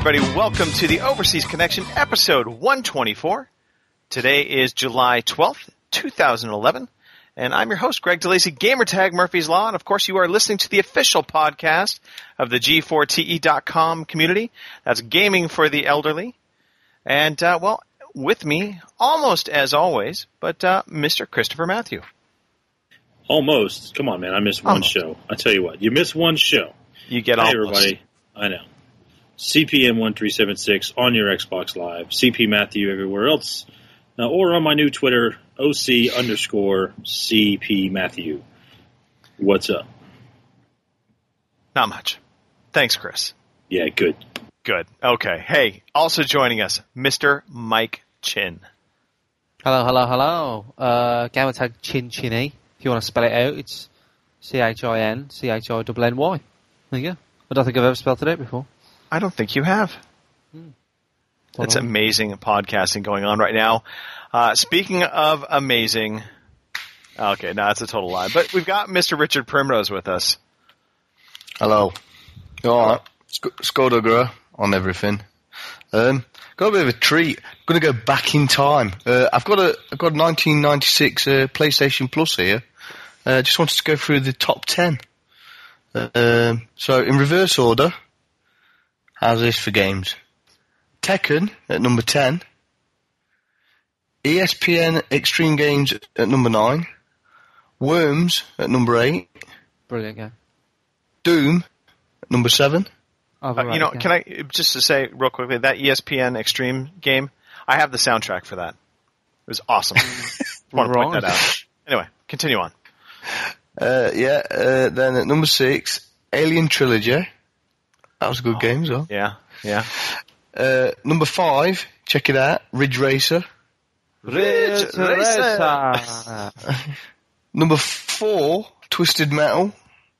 everybody. Welcome to the Overseas Connection, episode 124. Today is July 12th, 2011, and I'm your host, Greg DeLacy, Gamertag Murphy's Law, and of course you are listening to the official podcast of the G4TE.com community. That's Gaming for the Elderly. And, with me, almost as always, but Mr. Christopher Matthew. Almost. Come on, man. I missed one show. I tell you what. You miss one show. You get Hey, almost. everybody. I know. CPM1376 on your Xbox Live. CP Matthew everywhere else. Or on my new Twitter, OC_CP Matthew. What's up? Not much. Thanks, Chris. Yeah, good. Good. Okay. Hey, also joining us, Mr. Mike Chin. Hello. Gamertag Chin Chinny. If you want to spell it out, it's CHINCHINNY. There you go. I don't think I've ever spelled it out before. I don't think you have. It's amazing podcasting going on right now. Speaking of amazing, okay, no, that's a total lie. But we've got Mr. Richard Primrose with us. Hello. All right. Skoda on everything. Got a bit of a treat. I'm going to go back in time. I've got a 1996 PlayStation Plus here. Just wanted to go through the top 10. So in reverse order, how's this for games? Tekken at number 10. ESPN Extreme Games at number 9. Worms at number 8. Brilliant game. Doom at number 7. Can I just to say real quickly, that ESPN Extreme game, I have the soundtrack for that. It was awesome. Want to point that out. Anyway, continue on. Then at number 6, Alien Trilogy. That was a good game as well. Yeah. Number 5, check it out, Ridge Racer. Ridge Racer. Number 4, Twisted Metal.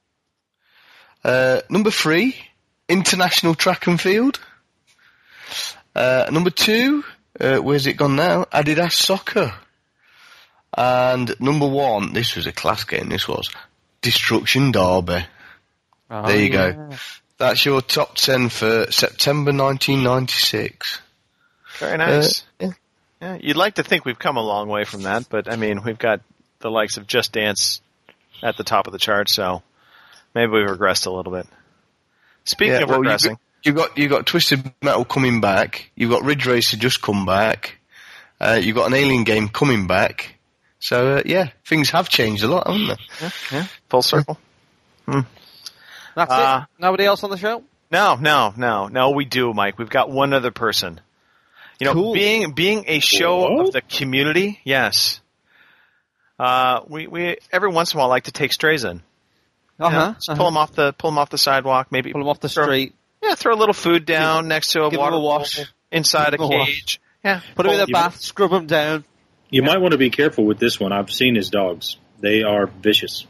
Number 3, International Track and Field. Number 2, where's it gone now? Adidas Soccer. And number 1, this was a class game, this was Destruction Derby. There you go. That's your top 10 for September 1996. Very nice. Yeah. You'd like to think we've come a long way from that, but I mean, we've got the likes of Just Dance at the top of the chart, so maybe we've regressed a little bit. Speaking of regressing, you got Twisted Metal coming back. You've got Ridge Racer just come back. You've got an Alien game coming back. So things have changed a lot, haven't they? Yeah. Full circle. That's it? Nobody else on the show? No, we do, Mike. We've got one other person. Cool. Being a show of the community, yes. We every once in a while like to take strays in. Just pull them off the sidewalk, maybe pull them off the street. Yeah, throw a little food down next to a give water them a wash. bowl inside a cage. Yeah, put them in the bath, scrub them down. You might want to be careful with this one. I've seen his dogs. They are vicious.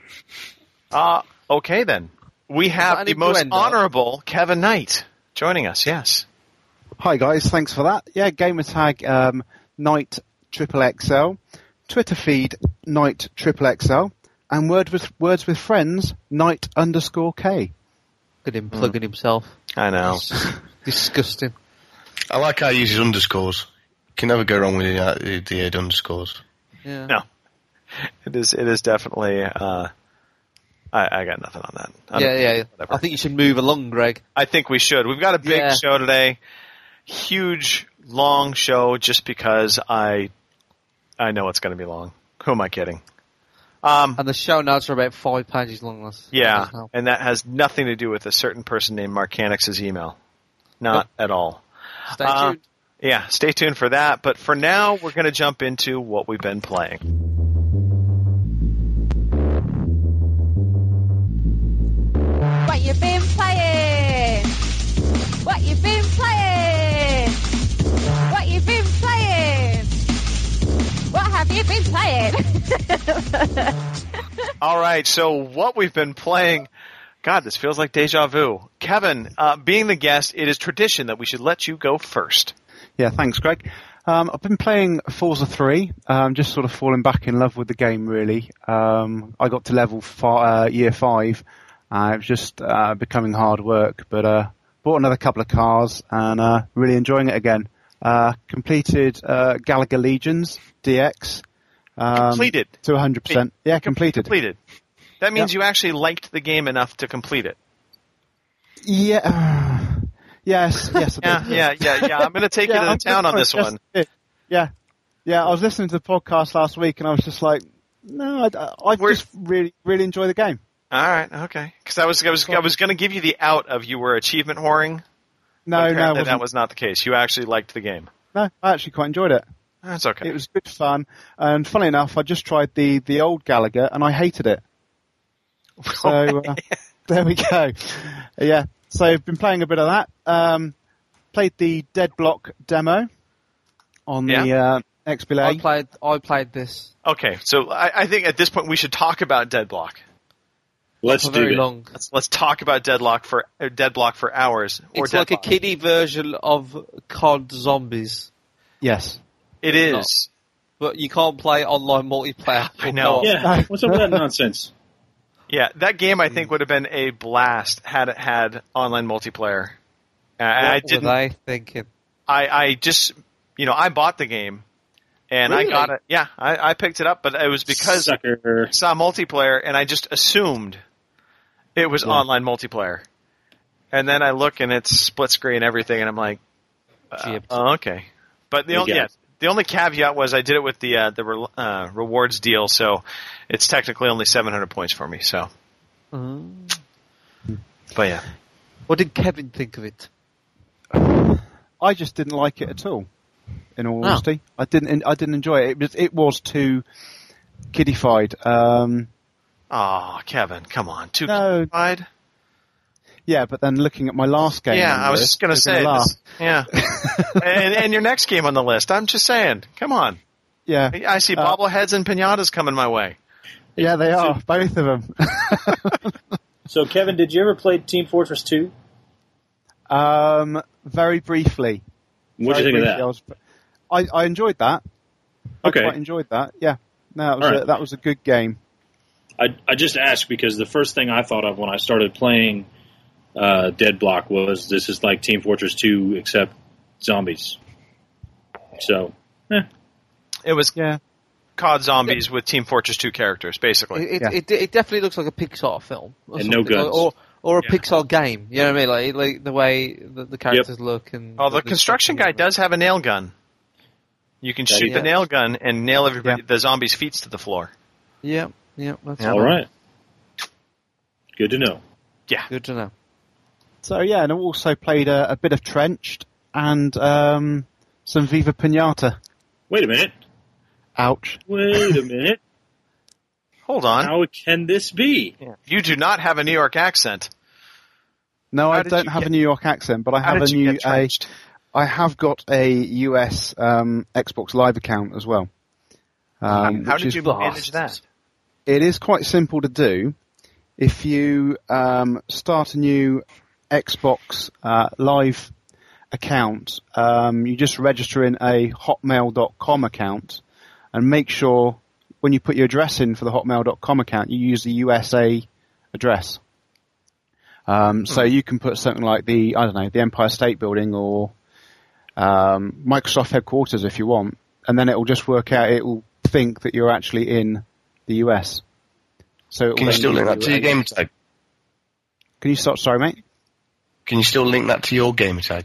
Okay then. We have the most honorable Kevin Knight joining us, yes. Hi guys, thanks for that. Yeah, Gamertag Knight XXL, Twitter feed Knight XXL, and Words with Friends Knight_K. Look at him plugging himself. I know. Disgusting. I like how he uses underscores. You can never go wrong with the underscores. Yeah. No. It is definitely I got nothing on that. Yeah. I think you should move along, Greg. I think we should. We've got a big show today. Huge, long show just because I know it's going to be long. Who am I kidding? And the show notes are about 5 pages long. Yeah, and that has nothing to do with a certain person named Marcanix's email. Not at all. Stay tuned. Yeah, stay tuned for that. But for now, we're going to jump into what we've been playing. What you been playing? What you been playing? What you been playing? What have you been playing? All right, so what we've been playing, God, this feels like deja vu. Kevin, being the guest, it is tradition that we should let you go first. Yeah, thanks, Greg. I've been playing Forza 3, just sort of falling back in love with the game, really. I got to level year 5. It was just becoming hard work, but bought another couple of cars, and really enjoying it again. Completed Gallagher Legions DX. Completed to 100%. Yeah, completed. Completed. That means you actually liked the game enough to complete it. Yeah. Yes. I did. Yeah. I'm going to take you to the town on this one. Yeah. I was listening to the podcast last week, and I was just like, no, I just really, really enjoy the game. All right, okay. Because I was going to give you the out of you were achievement whoring. No, that was not the case. You actually liked the game. No, I actually quite enjoyed it. That's okay. It was good fun, and funny enough, I just tried the old Gallagher, and I hated it. So there we go. Yeah, so I've been playing a bit of that. Played the Deadblock demo on the XBLA. I played this. Okay, so I think at this point we should talk about Deadblock. Let's do it. Let's talk about Deadblock for hours. It's like a kiddie version of COD Zombies. Yes. It is. But you can't play online multiplayer. I know. Yeah, what's up with that nonsense? Yeah, that game I think would have been a blast had it had online multiplayer. What were they thinking? I just, I bought the game, and really? I got it. Yeah, I picked it up, but it was because I saw multiplayer, and I just assumed it was online multiplayer. And then I look, and it's split screen everything, and I'm like, oh, okay. But the only caveat was I did it with the rewards deal, so it's technically only 700 points for me. So, but yeah. What did Kevin think of it? I just didn't like it at all. In all honesty, I didn't enjoy it. It was too kiddified. Kevin, come on, too kiddified. Yeah, but then looking at my last game, I was just going to say, and your next game on the list. I'm just saying, come on. Yeah, I see bobbleheads and pinatas coming my way. Yeah, they are both of them. So, Kevin, did you ever play Team Fortress 2? Very briefly. What did you think of that? I enjoyed that. Okay. I quite enjoyed that. Yeah, no, that was a good game. I just asked because the first thing I thought of when I started playing Deadblock was this is like Team Fortress 2 except zombies. So, it was COD Zombies with Team Fortress 2 characters, basically. It definitely looks like a Pixar film, and no guns, or a Pixar game. You know what I mean? Like the way the characters look and. Oh, the construction guy does have a nail gun. You can shoot the nail gun and nail the zombies' feet to the floor. Yeah. That's all right. Good to know. Yeah, good to know. So and I also played a bit of Trenched and some Viva Pinata. Wait a minute. Ouch. Wait a minute. Hold on. How can this be? Yeah. You do not have a New York accent. No, I don't have a New York accent, but I have I have got a US Xbox Live account as well. How did you manage that? It is quite simple to do. If you start a new Xbox Live account, you just register in a hotmail.com account and make sure when you put your address in for the hotmail.com account, you use the USA address. So you can put something like the Empire State Building or Microsoft headquarters if you want, and then it will just work out. It will think that you're actually in the US. So can you still link that to your gamer tag? Can you stop? Sorry, mate. Can you still link that to your gamer tag?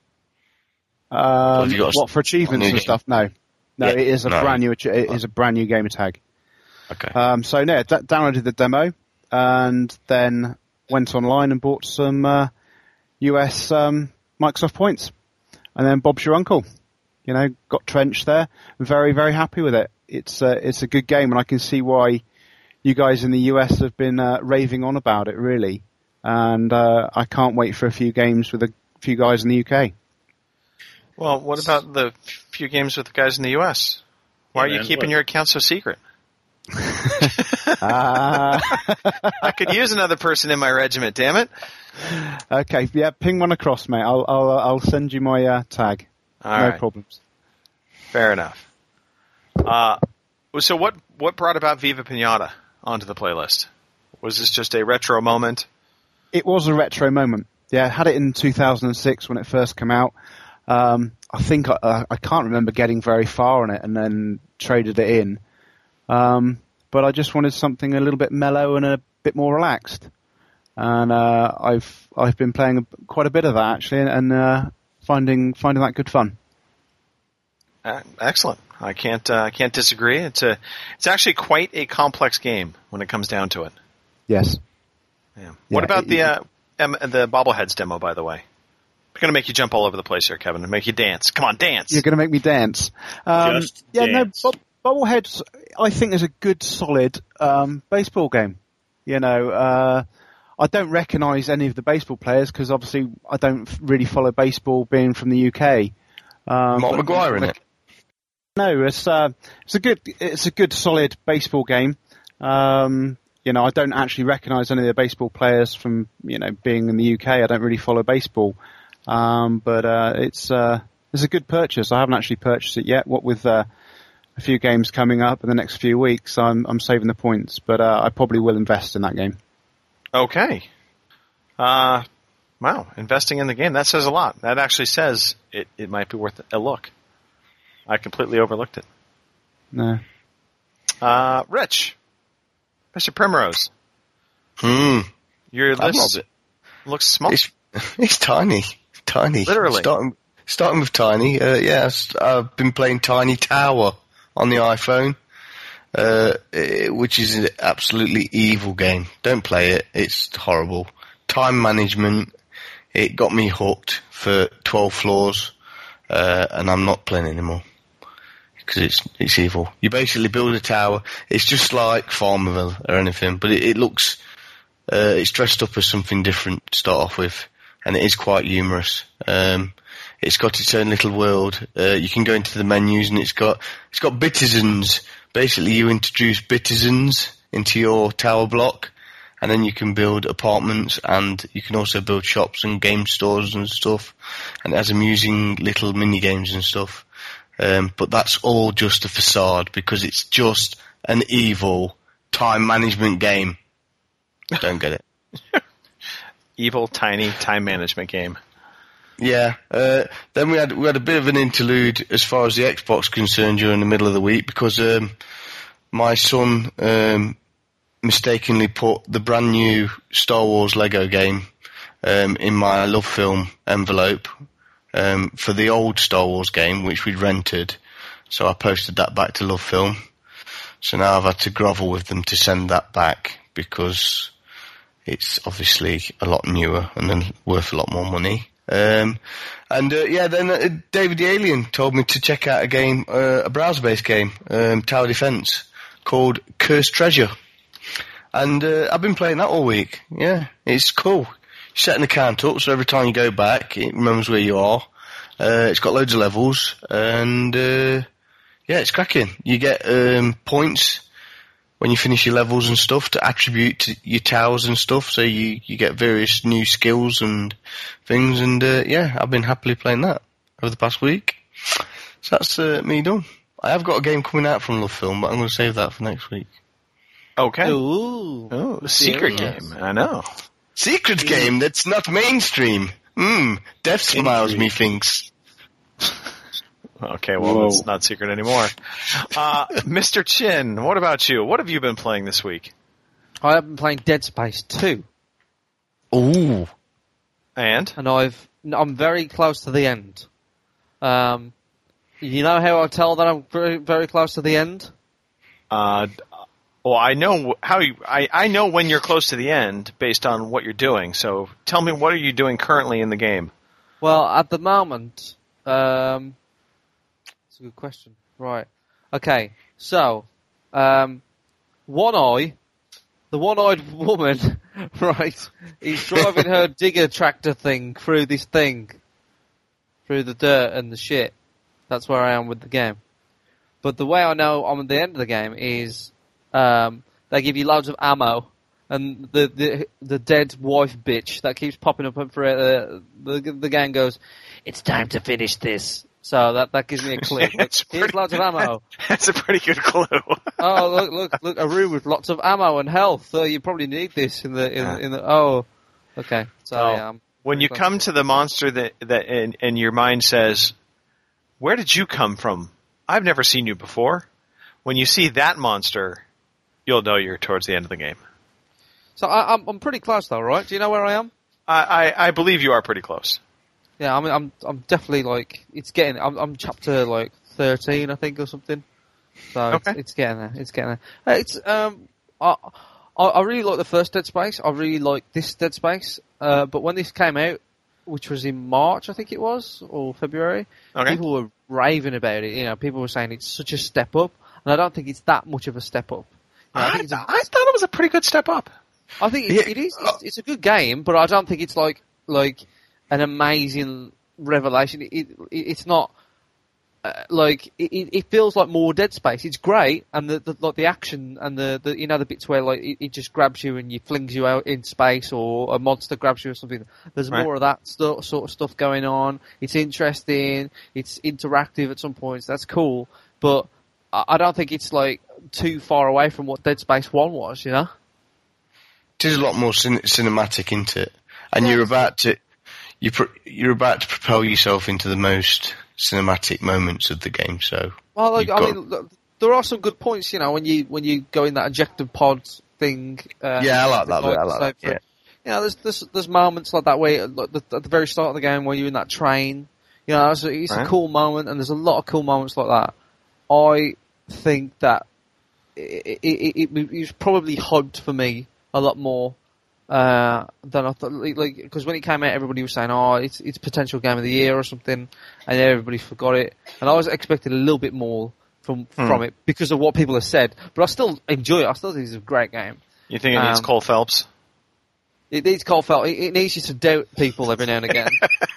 What for achievements and stuff? No, it is a brand new. It is a brand new gamer tag. Okay. Downloaded the demo and then went online and bought some US Microsoft points, and then Bob's your uncle. Got Trenched there. Very, very happy with it. It's a good game, and I can see why you guys in the US have been raving on about it, really. And I can't wait for a few games with a few guys in the UK. Well, what about the few games with the guys in the US? Why are you keeping your account so secret? I could use another person in my regiment, damn it. Okay, yeah, ping one across, mate. I'll send you my tag. No problems. Fair enough. So what brought about Viva Pinata onto the playlist? Was this just a retro moment? It was a retro moment. I had it in 2006 when it first came out. I think I can't remember getting very far on it and then traded it in. But I just wanted something a little bit mellow and a bit more relaxed. And I've been playing quite a bit of that actually, and finding that good fun. Excellent. I can't disagree. It's actually quite a complex game when it comes down to it. Yes. Yeah. What about the Bobbleheads demo, by the way? I'm going to make you jump all over the place here, Kevin, and make you dance. Come on, dance. You're going to make me dance. Dance. No, Bobbleheads, I think, is a good, solid baseball game. I don't recognise any of the baseball players because obviously I don't really follow baseball, being from the UK. Mark Maguire in it. No, it's a good, solid baseball game. I don't actually recognise any of the baseball players from being in the UK. I don't really follow baseball, but it's a good purchase. I haven't actually purchased it yet. What with a few games coming up in the next few weeks, I'm saving the points, but I probably will invest in that game. Okay. Wow, investing in the game, that says a lot. That actually says it might be worth a look. I completely overlooked it. No. Rich, Mr. Primrose. Your list looks small. It's tiny. Literally. Starting with tiny. I've been playing Tiny Tower on the iPhone, which is an absolutely evil game. Don't play it. It's horrible. Time management. It got me hooked for 12 floors, and I'm not playing anymore. Because it's evil. You basically build a tower. It's just like Farmville or anything, but it looks, it's dressed up as something different to start off with, and it is quite humorous. It's got its own little world. You can go into the menus, and it's got bitizens. Basically, you introduce bitizens into your tower block, and then you can build apartments, and you can also build shops and game stores and stuff, and it has amusing little mini games and stuff. But that's all just a facade because it's just an evil time management game. Don't get it. Evil, tiny time management game. Yeah. Then we had a bit of an interlude as far as the Xbox is concerned during the middle of the week because my son mistakenly put the brand new Star Wars Lego game in my Love Film envelope. For the old Star Wars game, which we'd rented, so I posted that back to Love Film. So now I've had to grovel with them to send that back because it's obviously a lot newer and then worth a lot more money. Then David the Alien told me to check out a game, a browser-based game, Tower Defense, called Cursed Treasure. And I've been playing that all week. Yeah, it's cool. Set an account up, so every time you go back, it remembers where you are. It's got loads of levels, and it's cracking. You get points when you finish your levels and stuff to attribute to your towers and stuff, so you get various new skills and things, and I've been happily playing that over the past week. So that's me done. I have got a game coming out from Love Film, but I'm going to save that for next week. Okay. Ooh. Secret game. I know. Secret game that's not mainstream. Death smiles me thinks. Okay, well, it's not secret anymore. Mr. Chin, what about you? What have you been playing this week? I have been playing Dead Space 2. Ooh. And I'm very close to the end. You know how I tell that I'm very, very close to the end? Well, I know I know when you're close to the end based on what you're doing. So tell me, what are you doing currently in the game? Well, at the moment, that's a good question. Right. Okay. So, the one-eyed woman, right, is driving her digger tractor thing through this thing, through the dirt and the shit. That's where I am with the game. But the way I know I'm at the end of the game is, they give you loads of ammo, and the dead wife bitch that keeps popping up for the game goes, "It's time to finish this." So that gives me a clue. Here's lots of ammo. That's a pretty good clue. Oh, look, a room with lots of ammo and health. So you probably need this in the. Oh, okay. So When you come to the monster that and your mind says, "Where did you come from? I've never seen you before." When you see that monster, you'll know you're towards the end of the game. So I'm pretty close though, right? Do you know where I am? I believe you are pretty close. Yeah, I mean, I'm definitely like I'm chapter like 13, I think, or something. So okay. it's getting there. It's getting there. It's I really like the first Dead Space. I really like this Dead Space. But when this came out, which was in March, I think it was, or February, people were raving about it. You know, people were saying it's such a step up, and I don't think it's that much of a step up. You know, I thought it was a pretty good step up. I think it is. It's a good game, but I don't think it's like an amazing revelation. It's not it feels like more Dead Space. It's great, and the action and the you know the bits where like it just grabs you and flings you out in space, or a monster grabs you or something. There's more of that sort of stuff going on. It's interesting. It's interactive at some points. That's cool, but I don't think it's like too far away from what Dead Space 1 was. You know. It is a lot more cinematic, isn't it? And you're about to propel yourself into the most cinematic moments of the game. So, well, I mean, look, there are some good points, you know, when you go in that ejected pod thing. Yeah, I like that. I like that. Yeah. You know, there's moments like that where, like, at the very start of the game, where you're in that train. You know, it's a cool moment, and there's a lot of cool moments like that. I think that it was probably hyped for me a lot more than I thought. Like, because when it came out, everybody was saying, "Oh, it's potential game of the year" or something, and everybody forgot it. And I was expecting a little bit more from it because of what people have said. But I still enjoy it. I still think it's a great game. You think it needs Cole Phelps? It needs Cole Phelps. It needs you to doubt people every now and again.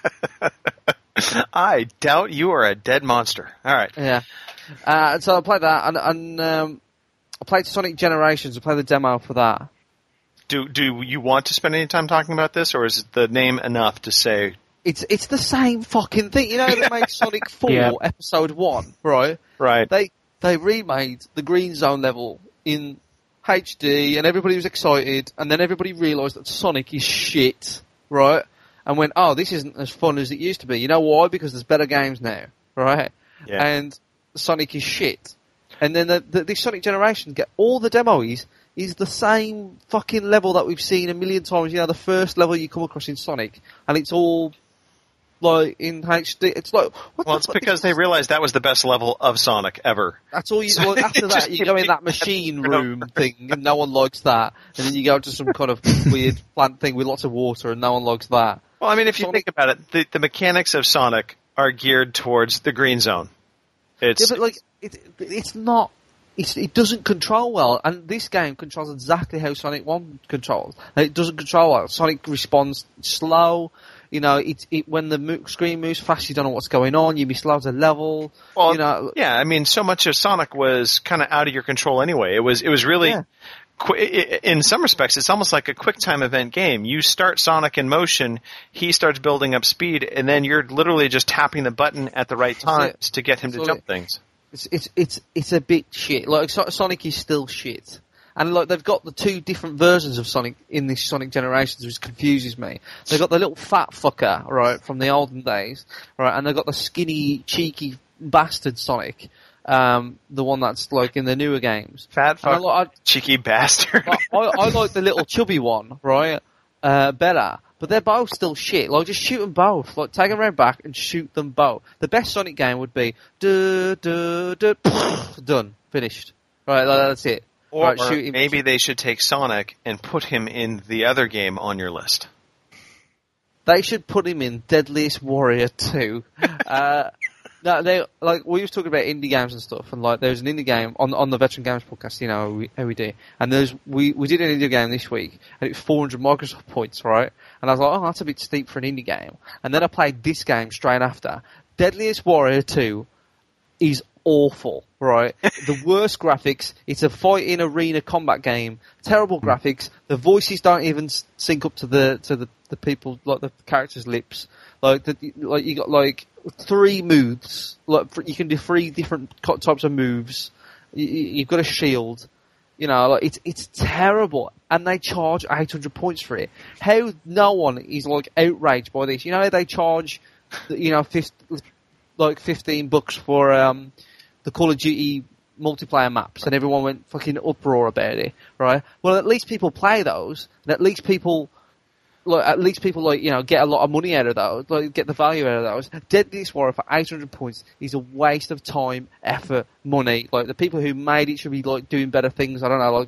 I doubt you are a dead monster. All right. Yeah. So I played that, and I played Sonic Generations. I played the demo for that. Do you want to spend any time talking about this, or is the name enough to say it's the same fucking thing? You know, they made Sonic 4 Episode 1, right? Right. They remade the Green Zone level in HD, and everybody was excited, and then everybody realised that Sonic is shit, right? And went, oh, this isn't as fun as it used to be. You know why? Because there's better games now, right? Yeah. And Sonic is shit. And then this Sonic Generation, get all the demos is the same fucking level that we've seen a million times. You know, the first level you come across in Sonic, and it's all like in HD. It's like, it's because they realized that was the best level of Sonic ever. That's all you. Well, after that, you go in that machine room thing, and no one likes that. And then you go to some kind of weird plant thing with lots of water, and no one likes that. Well, I mean, if you think about it, the mechanics of Sonic are geared towards the green zone. But like it's not. It doesn't control well, and this game controls exactly how Sonic 1 controls. And it doesn't control well. Sonic responds slow. You know, when the screen moves fast, you don't know what's going on. You miss loads of level. Well, you know, yeah. I mean, so much of Sonic was kind of out of your control anyway. It was really. Yeah. In some respects, it's almost like a QuickTime event game. You start Sonic in motion, he starts building up speed, and then you're literally just tapping the button at the right times to get him to jump things. It's a bit shit. Like Sonic is still shit, and like they've got the two different versions of Sonic in this Sonic Generations, which confuses me. They've got the little fat fucker, right, from the olden days, right, and they've got the skinny, cheeky bastard Sonic. The one that's like in the newer games. Fat fuck, cheeky bastard. I like the little chubby one, right? Better. But they're both still shit. Like, just shoot them both. Like, take them round back and shoot them both. The best Sonic game would be done, finished. Right, that's it. Or maybe they should take Sonic and put him in the other game on your list. They should put him in Deadliest Warrior 2. No, we was talking about indie games and stuff, and like there's an indie game on the Veteran Games podcast, you know how we do. And we did an indie game this week, and it was 400 Microsoft points, right? And I was like, oh, that's a bit steep for an indie game. And then I played this game straight after. Deadliest Warrior 2 is awful, right? The worst graphics. It's a fighting arena combat game. Terrible graphics. The voices don't even sync up to the people, like the characters' lips. Like you got like 3 moves. Like you can do 3 different types of moves. You've got a shield. You know, like it's terrible, and they charge 800 points for it. How no one is like outraged by this? You know, they charge, you know, $15 for the Call of Duty multiplayer maps, and everyone went fucking uproar about it, right? Well, at least people play those, and at least people you know, get a lot of money out of those, like get the value out of those. Deadliest Warrior for 800 points is a waste of time, effort, money. Like the people who made it should be like doing better things. I don't know,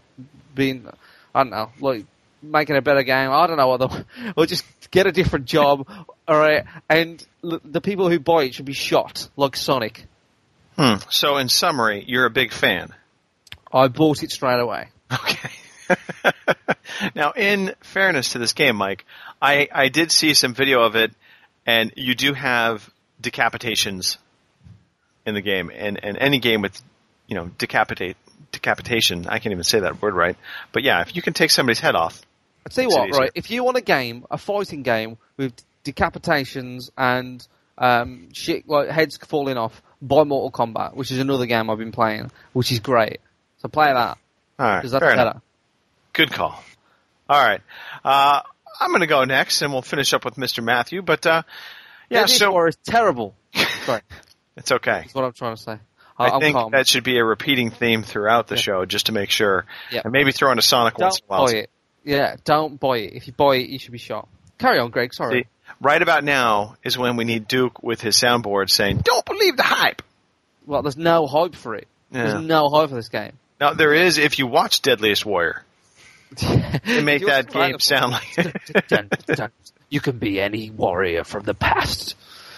like making a better game. I don't know or just get a different job. All right, and the people who buy it should be shot like Sonic. So, in summary, you're a big fan. I bought it straight away. Okay. Now, in fairness to this game, Mike, I did see some video of it, and you do have decapitations in the game, and any game with, you know, decapitation, I can't even say that word right, but yeah, if you can take somebody's head off. I'll tell you what, right, if you want a fighting game with decapitations and shit like heads falling off, buy Mortal Kombat, which is another game I've been playing, which is great. So play that. All right, because that's fair better. Enough. Good call. All right. I'm going to go next, and we'll finish up with Mr. Matthew. But, yeah, so... It's terrible. Sorry. It's okay. That's what I'm trying to say. I think that should be a repeating theme throughout the show, just to make sure. Yeah. And maybe throw in a Sonic once in a while. Don't buy it. Yeah, don't buy it. If you buy it, you should be shot. Carry on, Greg. Sorry. See, right about now is when we need Duke with his soundboard saying, "Don't believe the hype." Well, there's no hype for it. Yeah. There's no hype for this game. Now, there is if you watch Deadliest Warrior. They make that game sound like... You can be any warrior from the past.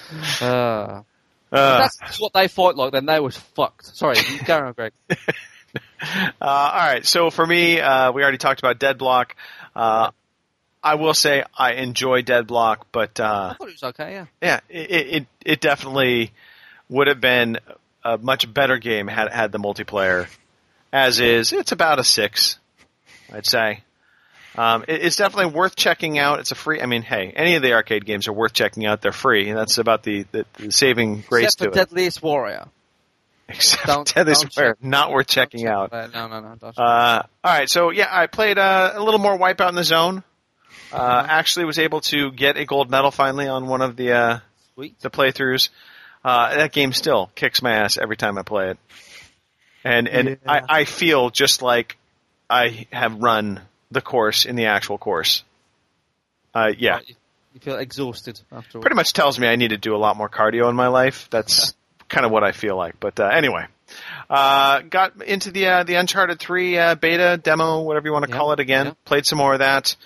That's what they fought like, then they was fucked. Sorry, you carry on, Greg. All right, so for me, we already talked about Deadblock. I will say I enjoy Deadblock, but... I thought it was okay, yeah. Yeah, it definitely would have been a much better game had the multiplayer. As is, it's about a 6. I'd say. It's definitely worth checking out. It's a free... I mean, hey, any of the arcade games are worth checking out. They're free, and that's about the saving grace to it. Except for Deadliest Warrior. Except Deadliest Warrior. Not worth checking out. No. All right, so, yeah, I played a little more Wipeout in the Zone. Actually was able to get a gold medal finally on one of the playthroughs. That game still kicks my ass every time I play it. And yeah. I feel just like I have run the course in the actual course. Yeah. You feel exhausted afterwards. Pretty much tells me I need to do a lot more cardio in my life. That's kind of what I feel like. But anyway, got into the Uncharted 3 beta, demo, whatever you want to call it again. Yep. Played some more of that.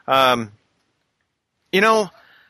You know,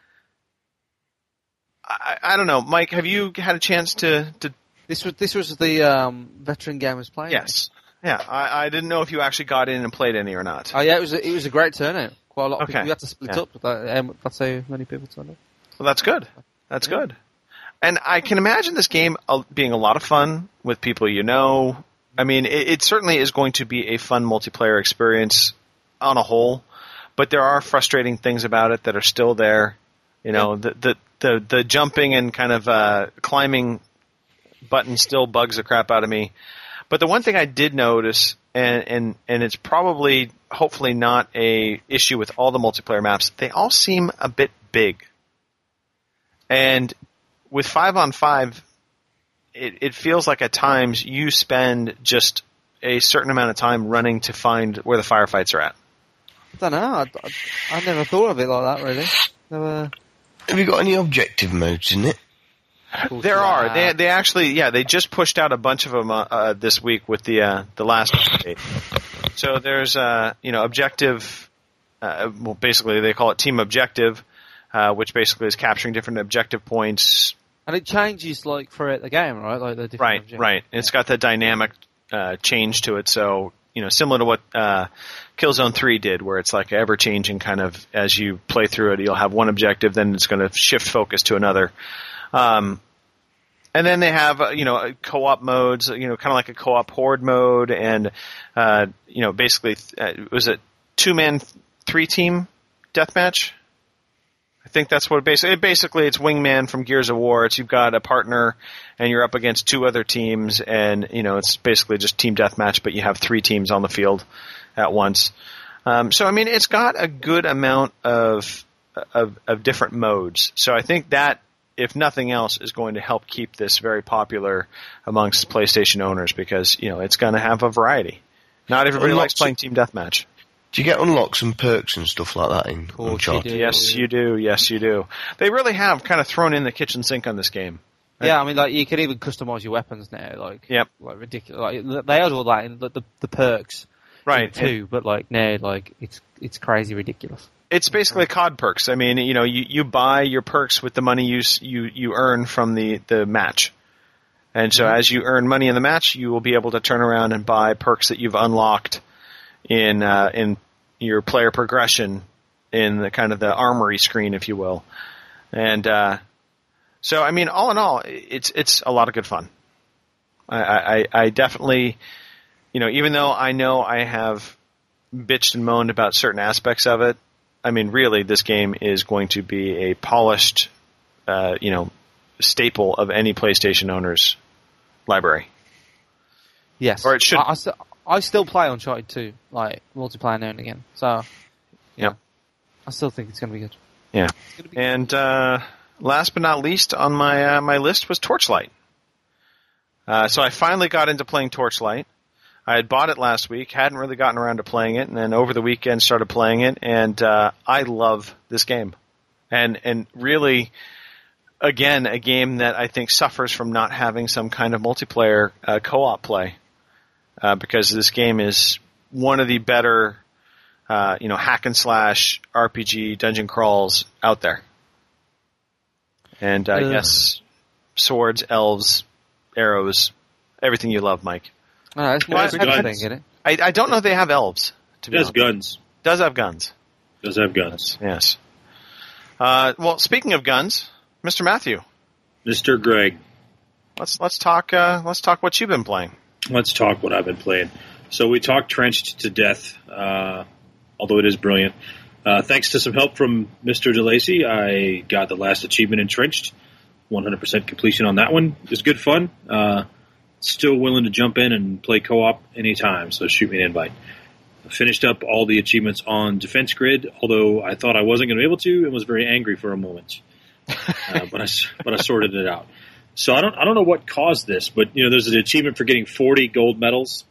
I don't know. Mike, have you had a chance to... This was the veteran gamers playing. Yes. Yeah, I didn't know if you actually got in and played any or not. Oh yeah, it was a great turnout. Quite a lot of people. We had to split up. That's how many people turned up. Well, that's good. That's good. And I can imagine this game being a lot of fun with people you know. I mean, it certainly is going to be a fun multiplayer experience on a whole, but there are frustrating things about it that are still there. You know, the jumping and kind of climbing button still bugs the crap out of me. But the one thing I did notice, and it's probably, hopefully not a issue with all the multiplayer maps, they all seem a bit big. And with 5-on-5, it feels like at times you spend just a certain amount of time running to find where the firefights are at. I don't know. I never thought of it like that, really. Never... Have you got any objective modes in it? There are. They actually, they just pushed out a bunch of them this week with the last update. So there's objective. Well, basically they call it team objective, which basically is capturing different objective points. And it changes like throughout the game, right? Like the different objectives. Right. It's got the dynamic change to it. So similar to what Killzone 3 did, where it's like ever changing kind of as you play through it. You'll have one objective, then it's going to shift focus to another. And then they have, co-op modes, kind of like a co-op horde mode, and, basically, was it 2-man, 3-team deathmatch? I think that's what basically it's Wingman from Gears of War. You've got a partner, and you're up against 2 other teams, and it's basically just team deathmatch, but you have 3 teams on the field at once. So I mean, it's got a good amount of different modes. So I think that, if nothing else, is going to help keep this very popular amongst PlayStation owners, because it's going to have a variety. Not everybody likes playing team deathmatch. Do you get unlocks and perks and stuff like that in Uncharted? Yes, you do. Yes, you do. They really have kind of thrown in the kitchen sink on this game. Yeah, I mean, like, you can even customize your weapons now, like, yep. Like ridiculous. Like, they had all that in the perks, right? Too, but like now, like it's crazy ridiculous. It's basically COD perks. I mean, you buy your perks with the money you earn from the match, and so as you earn money in the match, you will be able to turn around and buy perks that you've unlocked in your player progression in the kind of the armory screen, if you will. And so, I mean, all in all, it's a lot of good fun. I definitely, even though I know I have bitched and moaned about certain aspects of it, I mean, really, this game is going to be a polished, staple of any PlayStation owner's library. Yes. Or it should. I still play Uncharted 2, like, multiplayer now and again. So, yeah. I still think it's going to be good. Yeah. And last but not least on my list was Torchlight. So I finally got into playing Torchlight. I had bought it last week, hadn't really gotten around to playing it, and then over the weekend started playing it, and I love this game. And really, again, a game that I think suffers from not having some kind of multiplayer co-op play. Because this game is one of the better, hack and slash RPG dungeon crawls out there. And yes, swords, elves, arrows, everything you love, Mike. It's more everything, isn't it? I don't know if they have elves. It has guns. Does have guns. Does have guns. Yes. Well, speaking of guns, Mr. Matthew. Mr. Greg. Let's talk what you've been playing. Let's talk what I've been playing. So we talked Trenched to death, although it is brilliant. Thanks to some help from Mr. DeLacy, I got the last achievement in Trenched. 100% completion on that one. It was good fun. Still willing to jump in and play co-op anytime, so shoot me an invite. I finished up all the achievements on Defense Grid, although I thought I wasn't going to be able to and was very angry for a moment. But I sorted it out. So I don't know what caused this, but there's an achievement for getting 40 gold medals.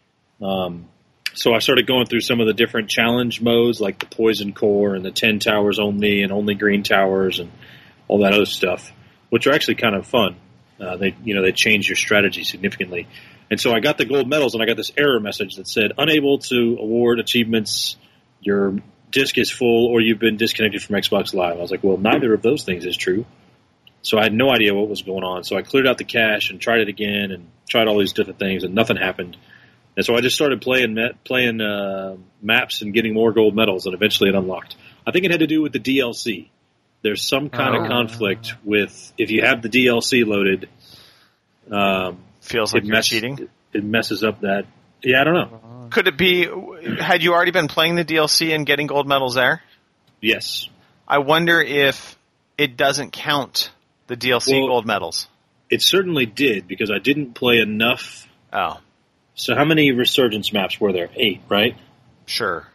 So I started going through some of the different challenge modes, like the Poison Core and the 10 towers only and only green towers and all that other stuff, which are actually kind of fun. They change your strategy significantly. And so I got the gold medals, and I got this error message that said, unable to award achievements, your disk is full, or you've been disconnected from Xbox Live. I was like, well, neither of those things is true. So I had no idea what was going on. So I cleared out the cache and tried it again and tried all these different things, and nothing happened. And so I just started playing maps and getting more gold medals, and eventually it unlocked. I think it had to do with the DLC. There's some kind of conflict with, if you have the DLC loaded, feels like you're cheating. It messes up that. Yeah, I don't know. Could it be, had you already been playing the DLC and getting gold medals there? Yes. I wonder if it doesn't count the DLC gold medals. It certainly did, because I didn't play enough. Oh. So how many Resurgence maps were there? 8, right? Sure.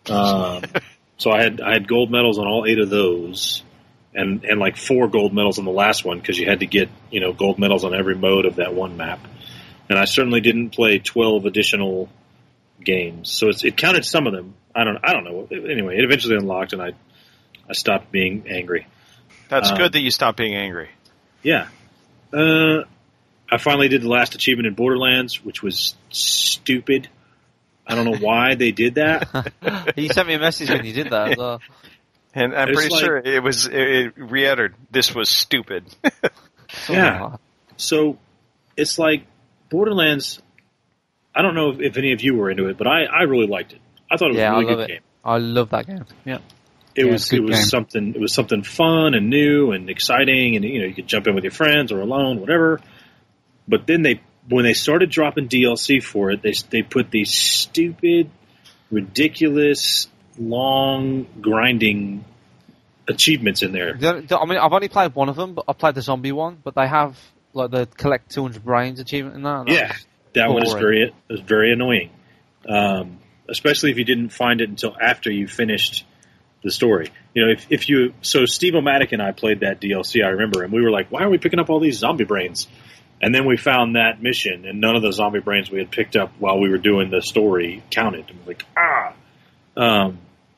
So I had gold medals on all 8 of those, and like 4 gold medals on the last one, because you had to get gold medals on every mode of that one map. And I certainly didn't play 12 additional games, so it counted some of them. I don't know. Anyway, it eventually unlocked, and I stopped being angry. That's good that you stopped being angry. Yeah. I finally did the last achievement in Borderlands, which was stupid. I don't know why they did that. You sent me a message when you did that as well. And I'm pretty sure it re-uttered, this was stupid. Yeah. So it's like Borderlands, I don't know if any of you were into it, but I really liked it. I thought it was a really good game. I love that game. Yeah. It was something fun and new and exciting, and you could jump in with your friends or alone, whatever. But then when they started dropping DLC for it, they put these stupid, ridiculous, long, grinding achievements in there. I mean, I've only played one of them, but I played the zombie one. But they have like the collect 200 brains achievement in that? That one is very annoying. Especially if you didn't find it until after you finished the story. You know, so Steve O'Matic and I played that DLC, I remember, and we were like, why are we picking up all these zombie brains? And then we found that mission, and none of the zombie brains we had picked up while we were doing the story counted. And we're like,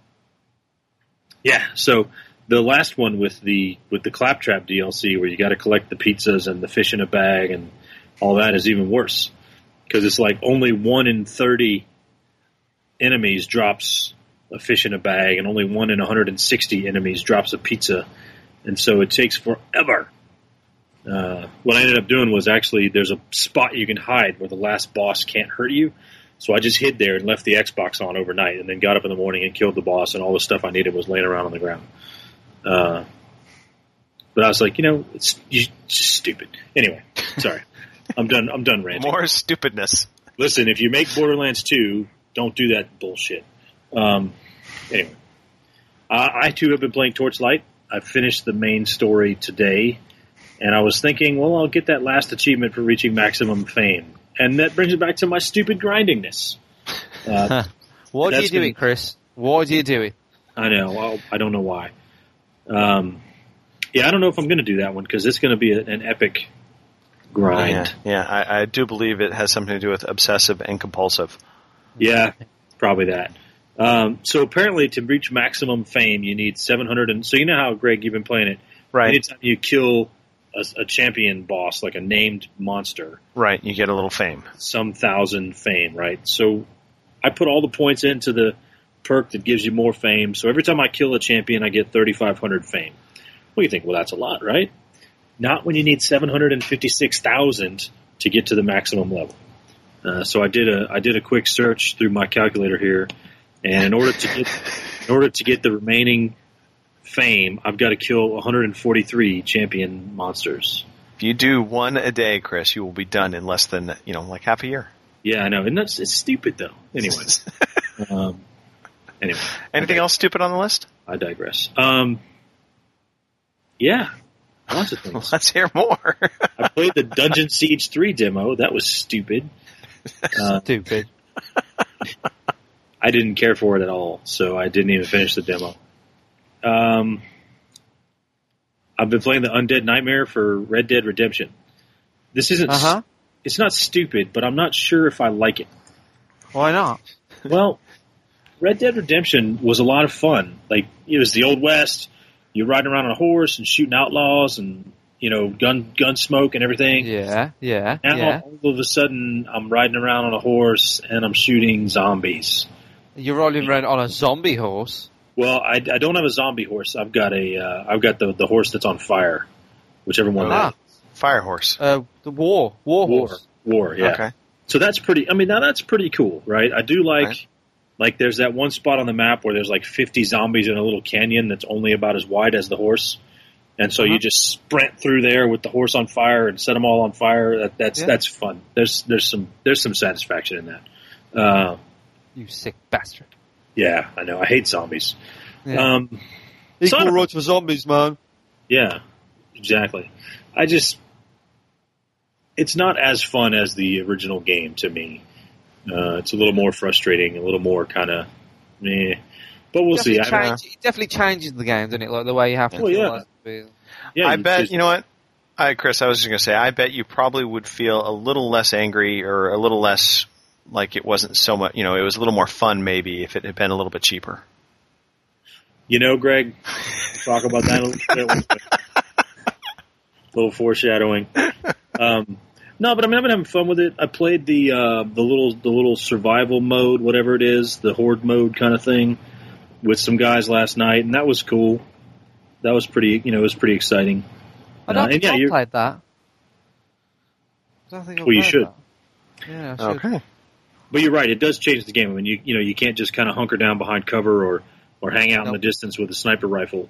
so the last one with the Claptrap DLC, where you got to collect the pizzas and the fish in a bag and all that, is even worse. Because it's like only 1 in 30 enemies drops a fish in a bag, and only 1 in 160 enemies drops a pizza. And so it takes forever. What I ended up doing was actually there's a spot you can hide where the last boss can't hurt you. So I just hid there and left the Xbox on overnight, and then got up in the morning and killed the boss, and all the stuff I needed was laying around on the ground. But I was like, it's just stupid. Anyway, sorry. I'm done ranting. More stupidness. Listen, if you make Borderlands 2, don't do that bullshit. Anyway. I too have been playing Torchlight. I finished the main story today, and I was thinking, well, I'll get that last achievement for reaching maximum fame. And that brings it back to my stupid grindingness. What are you doing, Chris? What are you doing? I know. Well, I don't know why. I don't know if I'm going to do that one, because it's going to be an epic grind. Yeah, I do believe it has something to do with obsessive and compulsive. Yeah, probably that. So apparently to reach maximum fame, you need 700 so you know how, Greg, you've been playing it. Right. Anytime you kill a champion boss, like a named monster. Right, you get a little fame. Some 1,000 fame, right? So I put all the points into the perk that gives you more fame. So every time I kill a champion, I get 3,500 fame. Well, you think, well, that's a lot, right? Not when you need 756,000 to get to the maximum level. So I did a quick search through my calculator here, and in order to get the remaining fame, I've got to kill 143 champion monsters. If you do one a day, Chris, you will be done in less than like half a year. Yeah, I know, and it's stupid though. Anyways, anyway, anything else stupid on the list? I digress. Yeah. Lots of things. Let's hear more. I played the Dungeon Siege 3 demo. That was stupid. Stupid. I didn't care for it at all, so I didn't even finish the demo. I've been playing the Undead Nightmare for Red Dead Redemption. This isn't... It's not stupid, but I'm not sure if I like it. Why not? Well, Red Dead Redemption was a lot of fun. Like, it was the Old West. You're riding around on a horse and shooting outlaws and, gun smoke and everything. Yeah. Now, all of a sudden, I'm riding around on a horse and I'm shooting zombies. You're riding around on a zombie horse? Well, I don't have a zombie horse. I've got the horse that's on fire, whichever one that is. Fire horse. The war horse. War, yeah. Okay. So that's pretty, now that's pretty cool, right? I do like there's that one spot on the map where there's like 50 zombies in a little canyon that's only about as wide as the horse. And so you just sprint through there with the horse on fire and set them all on fire. That's fun. There's some satisfaction in that. You sick bastard. Yeah, I know. I hate zombies. Yeah. Equal rights for zombies, man. Yeah, exactly. It's not as fun as the original game to me. It's a little more frustrating, a little more kind of meh. But we'll see. It definitely changes the game, doesn't it? Like the way you have to. Yeah, I bet, you know what? Chris, I was just going to say, I bet you probably would feel a little less angry or a little less like it wasn't so much, it was a little more fun maybe if it had been a little bit cheaper. Greg, we'll talk about that a little bit. A little foreshadowing. No, but I've been having fun with it. I played the little survival mode, whatever it is, the horde mode kind of thing, with some guys last night, and that was cool. That was pretty, it was pretty exciting. I don't think I've played that. You should. That. Yeah, I should. Okay. But you're right; it does change the game. I mean, you can't just kind of hunker down behind cover or hang out in the distance with a sniper rifle.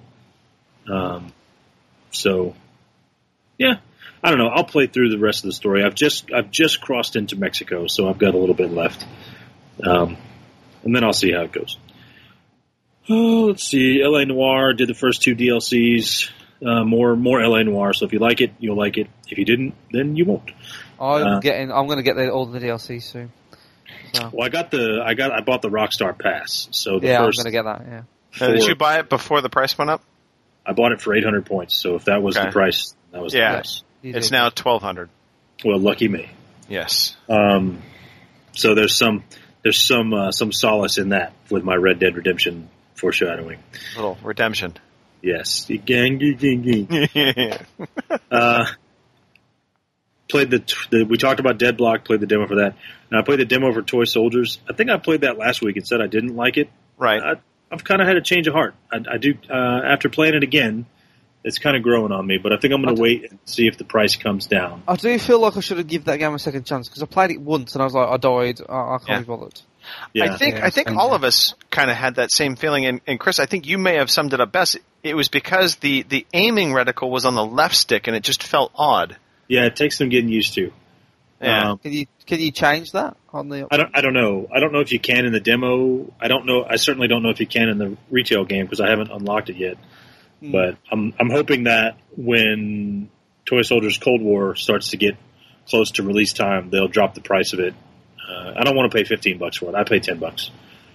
So, yeah. I don't know. I'll play through the rest of the story. I've just crossed into Mexico, so I've got a little bit left, and then I'll see how it goes. Oh, let's see. L.A. Noire did the first 2 DLCs. more LA Noire. So if you like it, you'll like it. If you didn't, then you won't. I'm going to get all the DLC soon. So. Well, I bought the Rockstar Pass. So the I'm first going to get that. Yeah. Did you buy it before the price went up? I bought it for 800 points. So if that was the price, that was the price. It's now 1,200. Well, lucky me. Yes. So there's some solace in that with my Red Dead Redemption foreshadowing. Little redemption. Yes. Gang. Played we talked about Deadblock, played the demo for that. And I played the demo for Toy Soldiers. I think I played that last week and said I didn't like it. Right. I've kind of had a change of heart. I do, after playing it again, it's kind of growing on me, but I think I'm going to wait and see if the price comes down. I do feel like I should have given that game a second chance, because I played it once and I was like, I died, I can't be bothered. Yeah. I think all of us kind of had that same feeling, and Chris, I think you may have summed it up best. It was because the aiming reticle was on the left stick, and it just felt odd. Yeah, it takes some getting used to. Yeah. Can you change that on the? I don't know. I don't know if you can in the demo. I don't know. I certainly don't know if you can in the retail game because I haven't unlocked it yet. But I'm hoping that when Toy Soldiers Cold War starts to get close to release time, they'll drop the price of it. I don't want to pay $15 for it. I pay $10.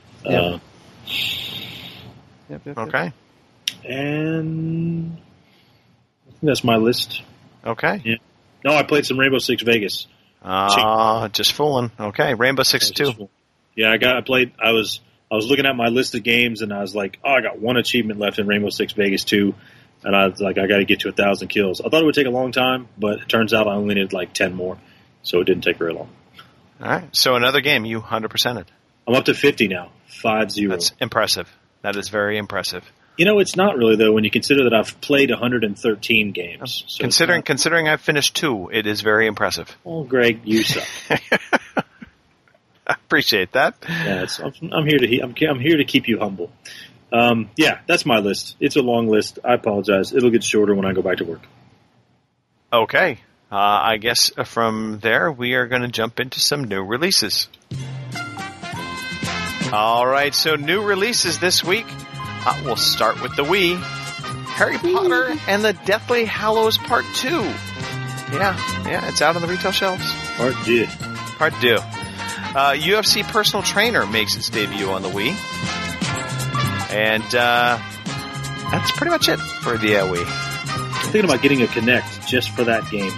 Yep. Okay. And I think that's my list. Okay. Yeah. No, I played some Rainbow Six Vegas. Just fooling. Okay, Rainbow Six 2. Yeah, I was looking at my list of games and I was like, I got one achievement left in Rainbow Six Vegas 2, and I was like, I got to get to 1,000 kills. I thought it would take a long time, but it turns out I only needed like 10 more, so it didn't take very long. All right, so another game you 100%ed. I'm up to 50 now, 5-0. That's impressive. That is very impressive. You know, it's not really though when you consider that I've played 113 games. So considering I've finished 2, it is very impressive. Oh, Greg, you suck. I appreciate that. Yeah, I'm here to keep you humble. Yeah, that's my list. It's a long list. I apologize. It'll get shorter when I go back to work. Okay. I guess from there we are going to jump into some new releases. All right, so new releases this week. We'll start with the Wii. Harry Potter and the Deathly Hallows Part 2. Yeah, it's out on the retail shelves. Part 2. UFC Personal Trainer makes its debut on the Wii. And that's pretty much it for the Wii. I'm thinking about getting a Kinect just for that game.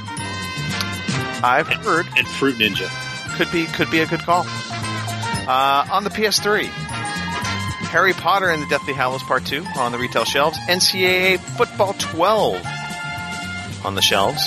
I've heard. And Fruit Ninja. Could be a good call. On the PS3, Harry Potter and the Deathly Hallows Part 2 on the retail shelves. NCAA Football 12 on the shelves.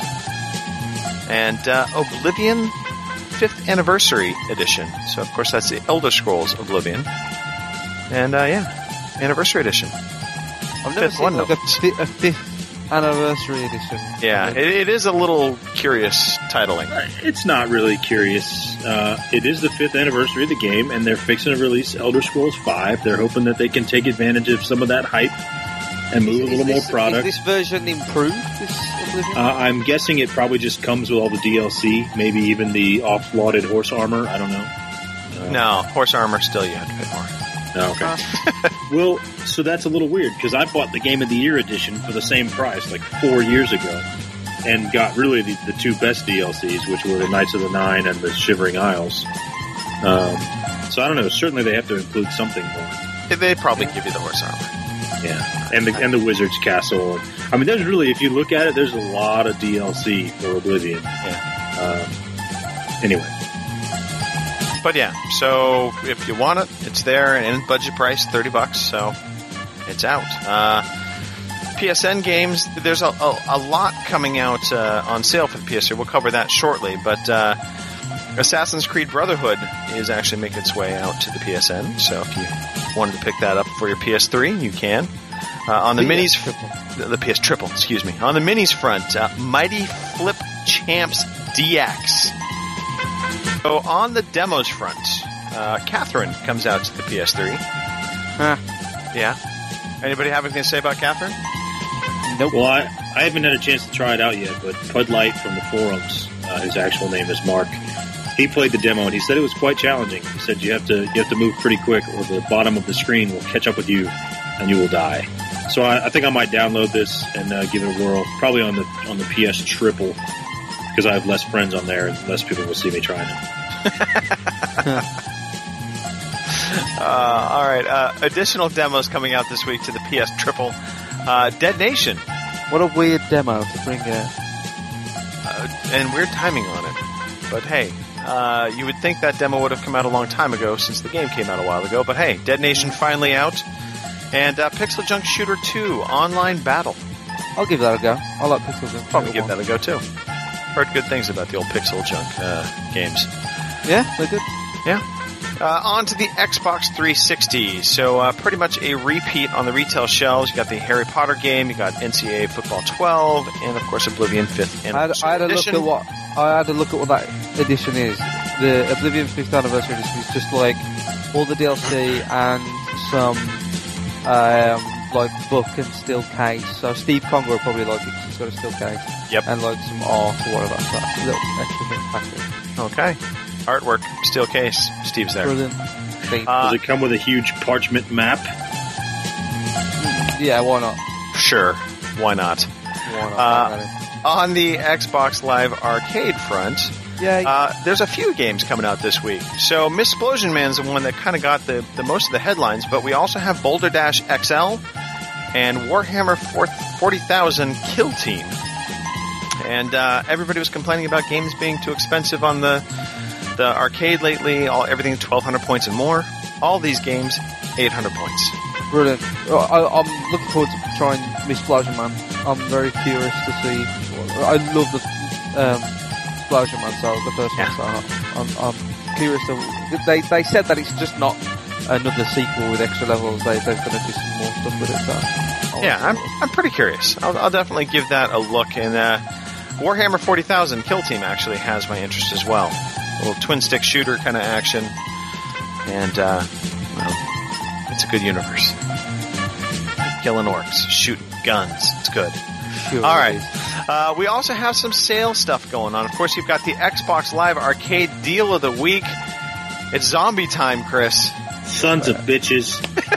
And Oblivion 5th Anniversary Edition. So, of course, that's the Elder Scrolls Oblivion. And, Anniversary Edition. I've never seen like a 5th Anniversary Edition. Yeah, it is a little curious titling. It's not really curious. It is the 5th anniversary of the game, and they're fixing to release Elder Scrolls 5. They're hoping that they can take advantage of some of that hype and move a little more product. Is this version improved, this Oblivion? I'm guessing it probably just comes with all the DLC, maybe even the off-lauded horse armor. I don't know. No, horse armor still you have to pay more. Oh, okay. Well, so that's a little weird, because I bought the Game of the Year edition for the same price, like 4 years ago, and got really the two best DLCs, which were the Knights of the Nine and the Shivering Isles. So I don't know, certainly they have to include something more. They probably give you the horse armor. Yeah, and the Wizard's Castle. I mean, there's really, if you look at it, there's a lot of DLC for Oblivion. Yeah. Anyway. But yeah, so if you want it, it's there, and in budget price, $30, so it's out. PSN games, there's a lot coming out on sale for the PS3. We'll cover that shortly, but Assassin's Creed Brotherhood is actually making its way out to the PSN, so if you wanted to pick that up for your PS3, you can. On the minis, the PS Triple, excuse me. On the minis front, Mighty Flip Champs DX. So on the demos front, Catherine comes out to the PS3. Yeah. Anybody have anything to say about Catherine? Nope. Well, I haven't had a chance to try it out yet, but Pud Light from the forums, his actual name is Mark, he played the demo and he said it was quite challenging. He said you have to move pretty quick or the bottom of the screen will catch up with you and you will die. So I think I might download this and give it a whirl. Probably on the PS Triple, because I have less friends on there and less people will see me trying it. All right. Additional demos coming out this week to the PS Triple. Dead Nation. What a weird demo to bring out. And weird timing on it. But hey, you would think that demo would have come out a long time ago since the game came out a while ago. But hey, Dead Nation finally out. And Pixel Junk Shooter 2 Online Battle. I'll give that a go. I like Pixel Junk. Probably give that a go too. Heard good things about the old Pixel Junk games. Yeah, they're good. Yeah. On to the Xbox 360. So pretty much a repeat on the retail shelves. You got the Harry Potter game, you got NCAA Football 12, and of course Oblivion 5th Anniversary I had a Edition. look at what that edition is. The Oblivion 5th Anniversary Edition is just like all the DLC and some like book and still case. So Steve Conger will probably like it 'cause it's got a still case. Yep. And like some art or whatever. So a little extra thing package. Okay. Artwork, steel case. Steve's there. Brilliant. Does it come with a huge parchment map? Yeah, why not? Sure. Why not? Why not? On the Xbox Live Arcade front, there's a few games coming out this week. So Missplosion Man's the one that kind of got the most of the headlines, but we also have Boulder Dash XL and Warhammer 40,000 Kill Team. And everybody was complaining about games being too expensive on the arcade lately. Everything 1,200 points and more. All these games, 800 points. Brilliant. I'm looking forward to trying Missplosion Man. I'm very curious to see. I love the Explosion Man, so the first one. So I'm curious to. They said that it's just not another sequel with extra levels. They're going to do some more stuff with it. So yeah, I'm pretty curious. I'll definitely give that a look. And Warhammer 40,000 Kill Team actually has my interest as well. A little twin stick shooter kind of action, and well, it's a good universe. Killing orcs, shooting guns. It's good. Sure. All right. We also have some sale stuff going on. Of course, you've got the Xbox Live Arcade Deal of the Week. It's zombie time, Chris. Sons of bitches.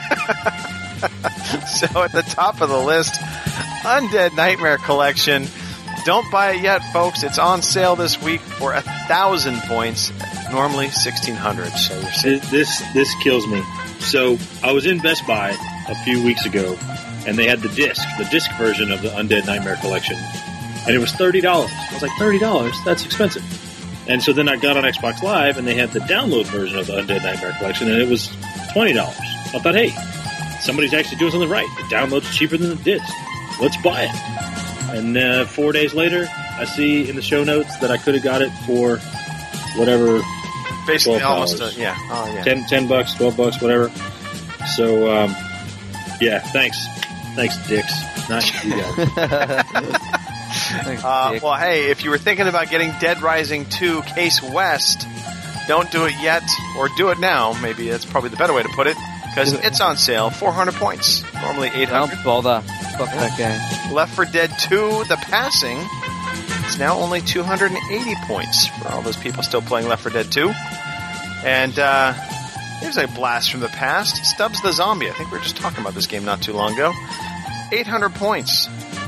So at the top of the list, Undead Nightmare Collection. Don't buy it yet, folks. It's on sale this week for 1,000 points. Normally 1,600. So this kills me. So I was in Best Buy a few weeks ago, and they had the disc version of the Undead Nightmare Collection, and it was $30. I was like, $30? That's expensive. And so then I got on Xbox Live, and they had the download version of the Undead Nightmare Collection, and it was $20. I thought, hey, somebody's actually doing something right. The download's cheaper than the disc. Let's buy it. And 4 days later, I see in the show notes that I could have got it for whatever. Basically, $12. almost, yeah. Oh, yeah. $10, $12, whatever. So, yeah, thanks. Thanks, dicks. Not you guys. Thanks, Dick. Well, hey, if you were thinking about getting Dead Rising 2 Case West, don't do it yet, or do it now. Maybe that's probably the better way to put it, because it's on sale, 400 points. Normally 800. Don't bother. Fuck that game. Left 4 Dead 2, The Passing. It's now only 280 points for all those people still playing Left 4 Dead 2. And here's a blast from the past. Stubbs the Zombie. I think we were just talking about this game not too long ago. 800 points.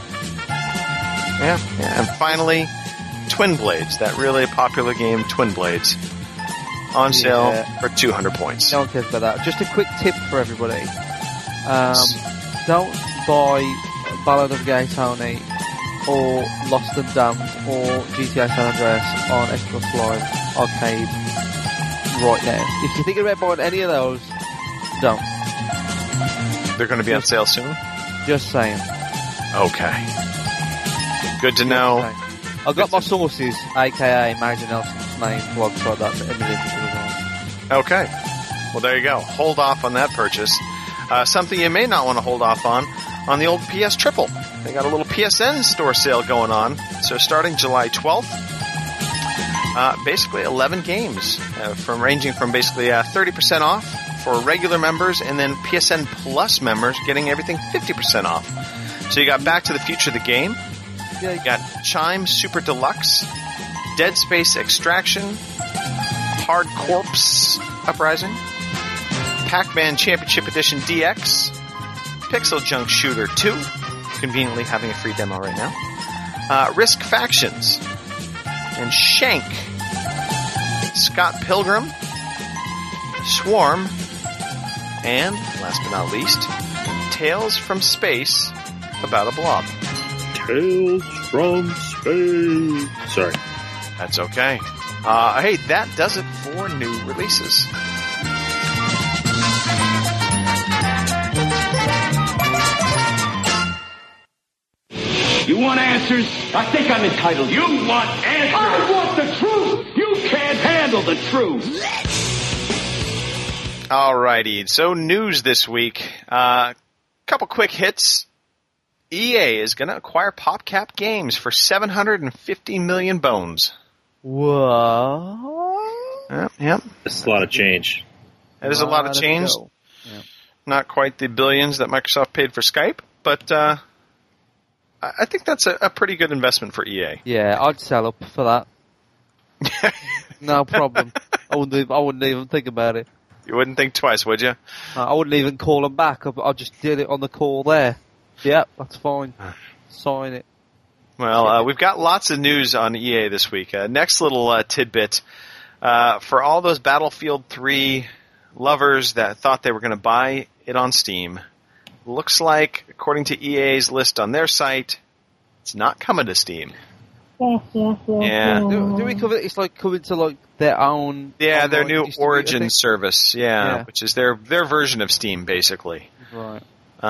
Yeah. And finally, Twin Blades. That really popular game, Twin Blades. On sale for 200 points. No one cares about that. Just a quick tip for everybody. Don't buy Ballad of Gay Tony or Lost and Damned or GTA San Andreas on Xbox Live Arcade right now. If you're thinking about buying any of those, don't. They're going to be on sale soon? Just saying. Okay. Good to know. I've got my sources, aka Major Nelson's name, alongside that for everything. Okay. Well, there you go. Hold off on that purchase. Something you may not want to hold off on the old PS Triple. They got a little PSN store sale going on. So starting July 12th, basically 11 games, ranging from basically 30% off for regular members, and then PSN Plus members getting everything 50% off. So you got Back to the Future, the game. Yeah. You got Chime Super Deluxe, Dead Space Extraction, Hard Corps Uprising, Pac-Man Championship Edition DX, Pixel Junk Shooter 2, conveniently having a free demo right now. Risk Factions, and Shank, Scott Pilgrim, Swarm, and, last but not least, Tales from Space about a blob. Tales from Space. Sorry. That's okay. Hey, that does it for new releases. You want answers? I think I'm entitled. You want answers? I want the truth. You can't handle the truth. Alrighty, so news this week. Couple quick hits. EA is going to acquire PopCap Games for 750 million bones. Whoa. Yep. That's a lot of change. That is a lot of change. Yep. Not quite the billions that Microsoft paid for Skype, but I think that's a pretty good investment for EA. Yeah, I'd sell up for that. No problem. I wouldn't even think about it. You wouldn't think twice, would you? I wouldn't even call them back. I'll just did it on the call there. Yep, that's fine. Sign it. Well, we've got lots of news on EA this week. Next little tidbit. For all those Battlefield 3 lovers that thought they were going to buy it on Steam, looks like, according to EA's list on their site, it's not coming to Steam. Yeah. Do we cover it? It's like coming to like their own. Yeah, their new Origin thing? service. Yeah, which is their version of Steam, basically. Right.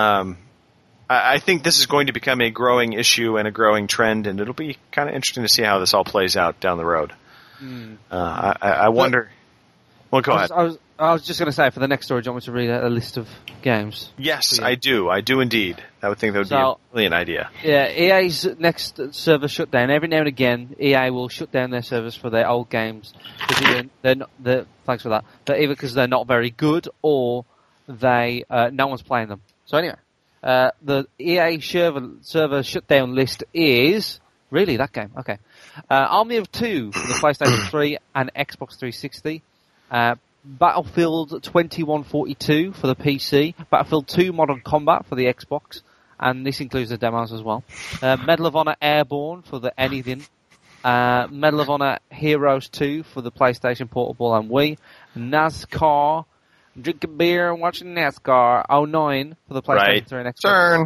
I think this is going to become a growing issue and a growing trend, and it'll be kind of interesting to see how this all plays out down the road. I wonder. Well, go ahead. I was just going to say, for the next story, do you want me to read out a list of games? Yes, I do. I do indeed. I would think that would be a brilliant idea. Yeah, EA's next server shutdown. Every now and again, EA will shut down their servers for their old games. Thanks for that. They're either because they're not very good or no one's playing them. So anyway, the EA server shutdown list is really that game. Okay, Army of Two for the PlayStation 3 and Xbox 360. Battlefield 2142 for the PC, Battlefield 2 Modern Combat for the Xbox, and this includes the demos as well. Medal of Honor Airborne for the Anything, Medal of Honor Heroes 2 for the PlayStation Portable and Wii, NASCAR, drinking beer and watching NASCAR 09 for the PlayStation 3 and Xbox. Turn.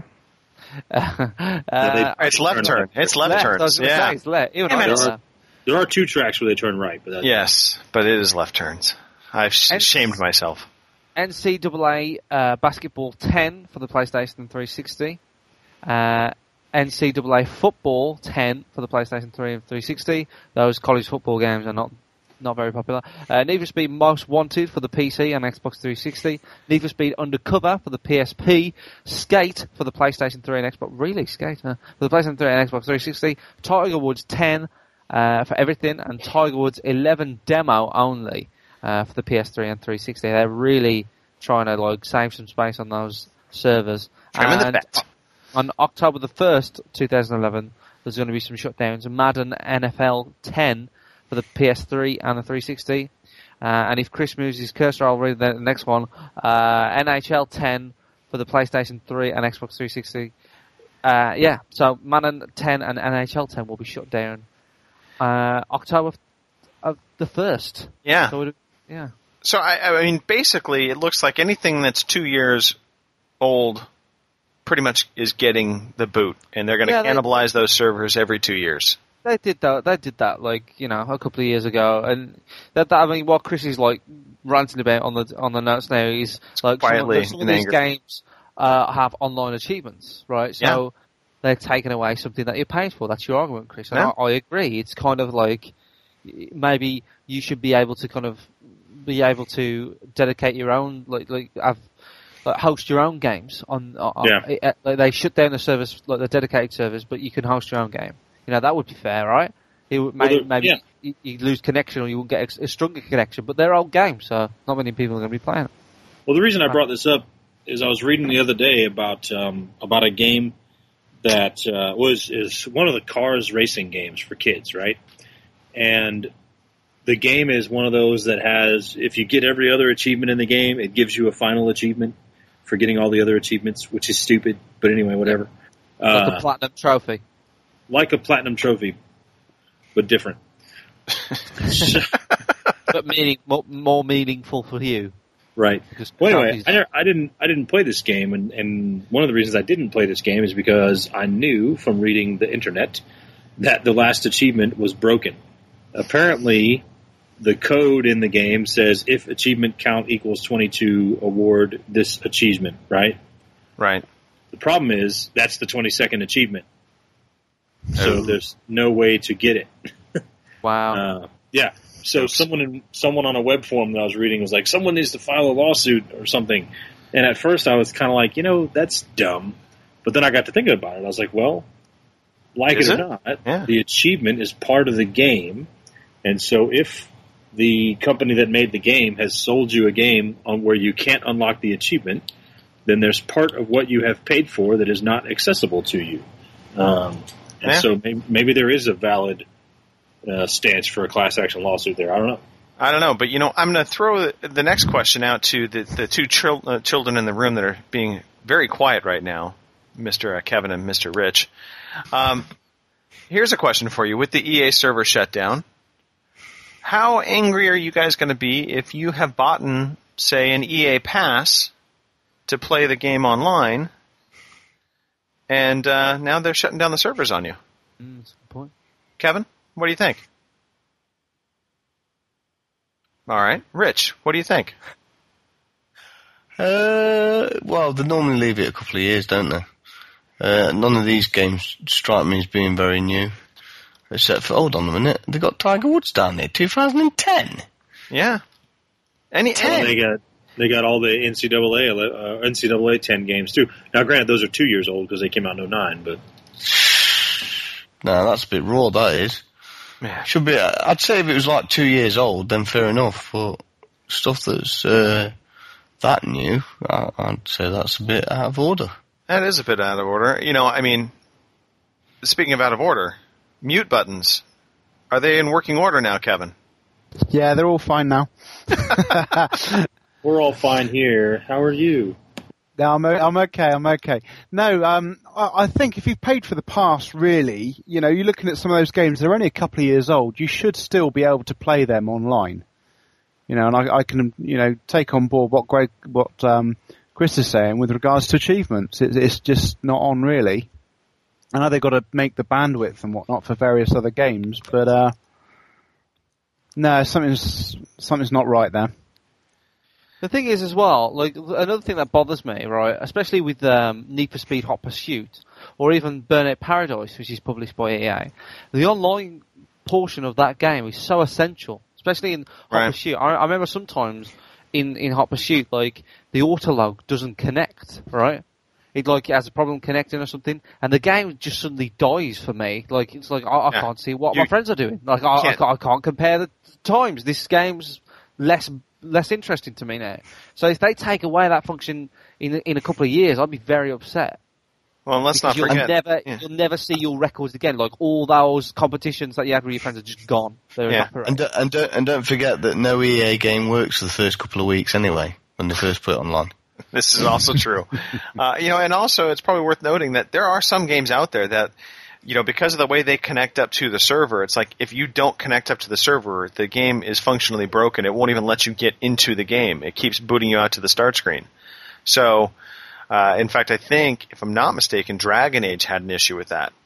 It's left turn. It's left turn. Yeah. It's left. There are two tracks where they turn right. But yes, but it is left turns. I've shamed myself. NCAA Basketball 10 for the PlayStation 360. NCAA Football 10 for the PlayStation 3 and 360. Those college football games are not very popular. Need for Speed Most Wanted for the PC and Xbox 360. Need for Speed Undercover for the PSP. Skate for the PlayStation 3 and Xbox. Really, Skate? For the PlayStation 3 and Xbox 360. Tiger Woods 10 for everything. And Tiger Woods 11 demo only. For the PS3 and 360. They're really trying to save some space on those servers. And on October the 1st, 2011, there's going to be some shutdowns. Madden NFL 10 for the PS3 and the 360. And if Chris moves his cursor, I'll read the next one. NHL 10 for the PlayStation 3 and Xbox 360. So Madden 10 and NHL 10 will be shut down October of the 1st. Yeah. Yeah. So, I mean, basically, it looks like anything that's 2 years old pretty much is getting the boot, and they're going to cannibalize those servers every 2 years. They did that, a couple of years ago, and what Chris is, ranting about on the notes now is, quietly some of these games have online achievements, right? So, they're taking away something that you're paying for. That's your argument, Chris, and I agree. It's kind of like, maybe you should be able to dedicate your own, host your own games on. They shut down the service, the dedicated servers, but you can host your own game. That would be fair, right? You lose connection, or you won't get a stronger connection. But they're old games, so not many people are going to be playing it. Well, the reason I brought this up is I was reading the other day about a game that is one of the Cars racing games for kids, right? And the game is one of those that has, if you get every other achievement in the game, it gives you a final achievement for getting all the other achievements, which is stupid. But anyway, whatever. Like a platinum trophy. Like a platinum trophy, but different. But more meaningful for you. Right. Well, anyway, I didn't play this game, and one of the reasons I didn't play this game is because I knew from reading the internet that the last achievement was broken. Apparently, the code in the game says if achievement count equals 22, award this achievement, right? Right. The problem is that's the 22nd achievement. So there's no way to get it. Wow. Yeah. So someone on a web forum that I was reading was like, someone needs to file a lawsuit or something. And at first I was kind of like, that's dumb. But then I got to thinking about it. I was like, well, like it or not, the achievement is part of the game. And so if the company that made the game has sold you a game on where you can't unlock the achievement, then there's part of what you have paid for that is not accessible to you. So maybe there is a valid stance for a class action lawsuit there. I don't know. But, I'm going to throw the next question out to the two children in the room that are being very quiet right now, Mr. Kevin and Mr. Rich. Here's a question for you. With the EA server shutdown, how angry are you guys going to be if you have bought, say, an EA Pass to play the game online, and now they're shutting down the servers on you? That's a good point. Kevin, what do you think? All right. Rich, what do you think? Well, they normally leave it a couple of years, don't they? None of these games strike me as being very new. Except for, hold on a minute, they got Tiger Woods down there, 2010. Yeah. They got all the NCAA 10 games too. Now, granted, those are 2 years old because they came out in 2009, but no, that's a bit raw. That is. Yeah. Should be. I'd say if it was like 2 years old, then fair enough. But stuff that's that new, I'd say that's a bit out of order. That is a bit out of order. Speaking of out of order, mute buttons. Are they in working order now, Kevin? Yeah, they're all fine now. We're all fine here. How are you? No, I'm okay. No, I think if you've paid for the pass, really, you're looking at some of those games, they're only a couple of years old. You should still be able to play them online. And I can, take on board what Chris is saying with regards to achievements. It's just not on, really. I know they've got to make the bandwidth and whatnot for various other games, but no, something's not right there. The thing is, as well, like another thing that bothers me, right, especially with Need for Speed Hot Pursuit, or even Burnout Paradise, which is published by EA, the online portion of that game is so essential, especially in Hot Pursuit. I remember sometimes in Hot Pursuit, like the autolog doesn't connect, right? It has a problem connecting or something, and the game just suddenly dies for me. Like it's like I can't see what my friends are doing. Like I can't compare the times. This game's less interesting to me now. So if they take away that function in a couple of years, I'd be very upset. Well, let's not forget. You'll never see your records again. Like all those competitions that you had with your friends are just gone. They're evaporated. And don't forget that no EA game works for the first couple of weeks anyway when they first put it online. This is also true. And also it's probably worth noting that there are some games out there that, because of the way they connect up to the server, it's like if you don't connect up to the server, the game is functionally broken. It won't even let you get into the game. It keeps booting you out to the start screen. So, in fact, I think, if I'm not mistaken, Dragon Age had an issue with that.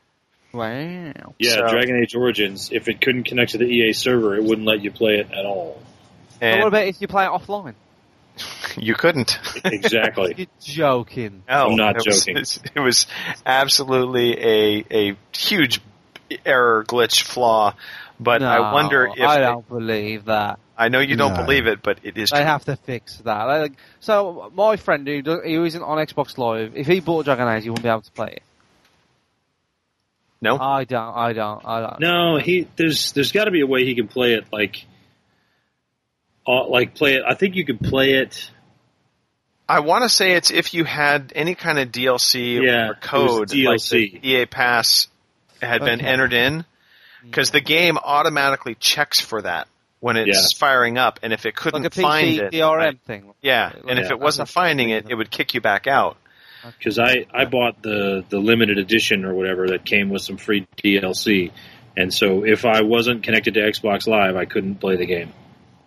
Wow. Yeah, Dragon Age Origins, if it couldn't connect to the EA server, it wouldn't let you play it at all. But what about if you play it offline? You couldn't. Exactly. You're joking. No, I'm not joking. It was absolutely a huge error, glitch, flaw. But no, I wonder if... I don't believe that. I know you don't believe it, but it is true. They have to fix that. So, my friend who isn't on Xbox Live, if he bought Dragon Age, he wouldn't be able to play it. No? I don't. No, there's got to be a way he can play it play it. I think you could play it. I want to say it's if you had any kind of DLC or code, DLC. Like the EA Pass had been entered in, because the game automatically checks for that when it's firing up, and if it couldn't like a find PC it, DRM thing. Yeah, and if it wasn't finding it, it would kick you back out. Because I bought the limited edition or whatever that came with some free DLC, and so if I wasn't connected to Xbox Live, I couldn't play the game.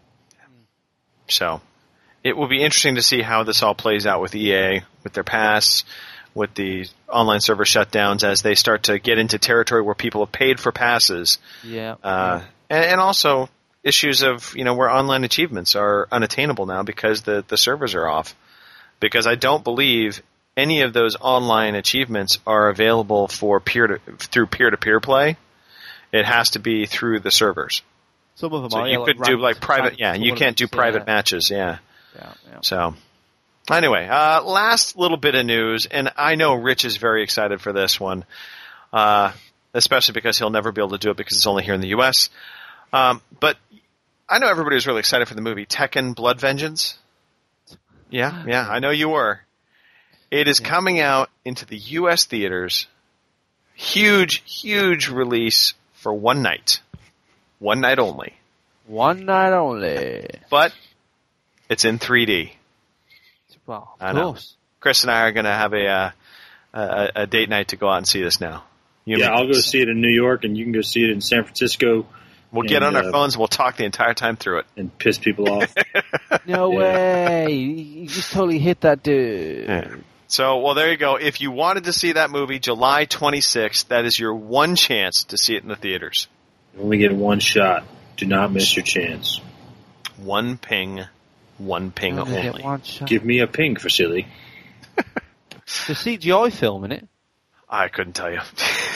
So it will be interesting to see how this all plays out with EA, with their pass, with the online server shutdowns as they start to get into territory where people have paid for passes. And also issues of, where online achievements are unattainable now because the servers are off. Because I don't believe any of those online achievements are available for through peer-to-peer play. It has to be through the servers. Some of them so are. You could do like private, you can't do private matches, So, anyway, last little bit of news, and I know Rich is very excited for this one, especially because he'll never be able to do it because it's only here in the U.S. But I know everybody was really excited for the movie Tekken Blood Vengeance. Yeah, I know you were. It is coming out into the U.S. theaters. Huge, huge release for one night. One night only. One night only. But it's in 3D. Well, of course. Chris and I are going to have a date night to go out and see this now. I'll go see it in New York, and you can go see it in San Francisco. We'll get on our phones and we'll talk the entire time through it. And piss people off. No way. You just totally hit that dude. Yeah. So, there you go. If you wanted to see that movie, July 26th, that is your one chance to see it in the theaters. You only get one shot. Do not miss your chance. One ping only. Give me a ping for silly. The CGI film in it? I couldn't tell you.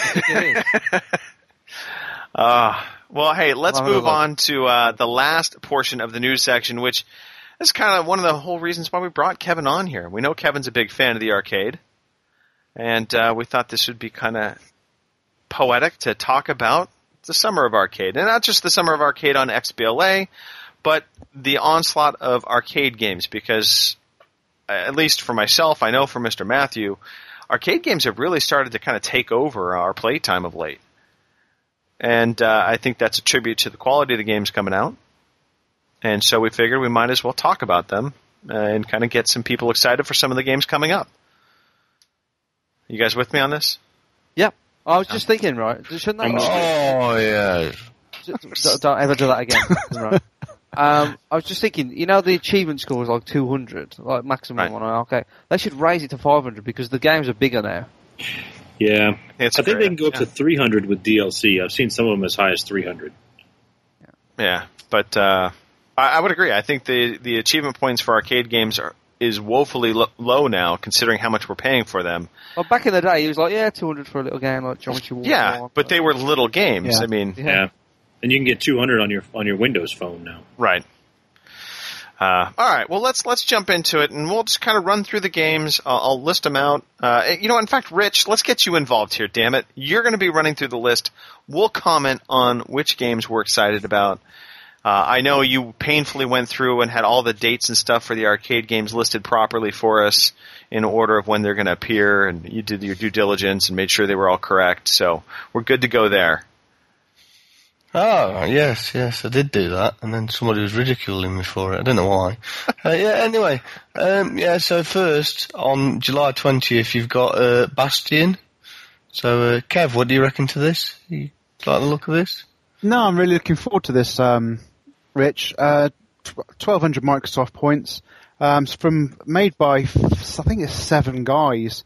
Well, hey, let's move on to the last portion of the news section, which is kind of one of the whole reasons why we brought Kevin on here. We know Kevin's a big fan of the arcade, and we thought this would be kind of poetic to talk about the summer of arcade. And not just the summer of arcade on XBLA, but the onslaught of arcade games, because at least for myself, I know for Mr. Matthew, arcade games have really started to kind of take over our playtime of late. And I think that's a tribute to the quality of the games coming out. And so we figured we might as well talk about them and kind of get some people excited for some of the games coming up. You guys with me on this? Yep. I was just thinking, right? Shouldn't that yeah. Don't ever do that again. Right. I was just thinking, the achievement score is like 200, like maximum on an arcade. They should raise it to 500 because the games are bigger now. Yeah. I think they can go up to 300 with DLC. I've seen some of them as high as 300. Yeah, but I would agree. I think the achievement points for arcade games is woefully low now, considering how much we're paying for them. Well, back in the day, he was like, 200 for a little game like Geometry Wars. Yeah, but they were little games. Yeah. I mean, yeah. And you can get 200 on your Windows phone now. Right. All right. Well, let's jump into it, and we'll just kind of run through the games. I'll list them out. In fact, Rich, let's get you involved here. Damn it, you're going to be running through the list. We'll comment on which games we're excited about. I know you painfully went through and had all the dates and stuff for the arcade games listed properly for us in order of when they're going to appear, and you did your due diligence and made sure they were all correct. So we're good to go there. Oh, yes, I did do that, and then somebody was ridiculing me for it. I don't know why. Anyway, so first, on July 20th, you've got Bastion. So, Kev, what do you reckon to this? You like the look of this? No, I'm really looking forward to this, Rich. 1,200 Microsoft points. Made by, I think it's 7 guys,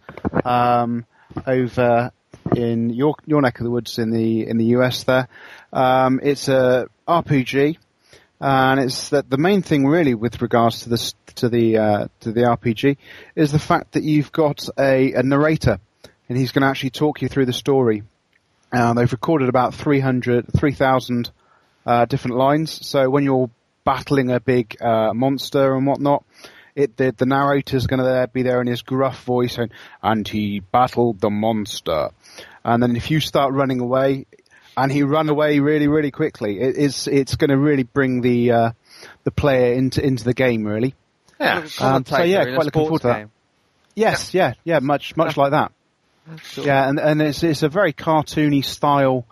over in your neck of the woods in the US there. It's a RPG, and it's that the main thing really with regards to the RPG is the fact that you've got a narrator, and he's going to actually talk you through the story. They've recorded about 3,000 different lines, so when you're battling a big monster and whatnot, the narrator's going to be there in his gruff voice, and he battled the monster. And then if you start running away, and he ran away really, really quickly, it's going to really bring the player into the game, really. Yeah. Quite looking forward to that. Yes, much like that. Sure. Yeah, and it's a very cartoony style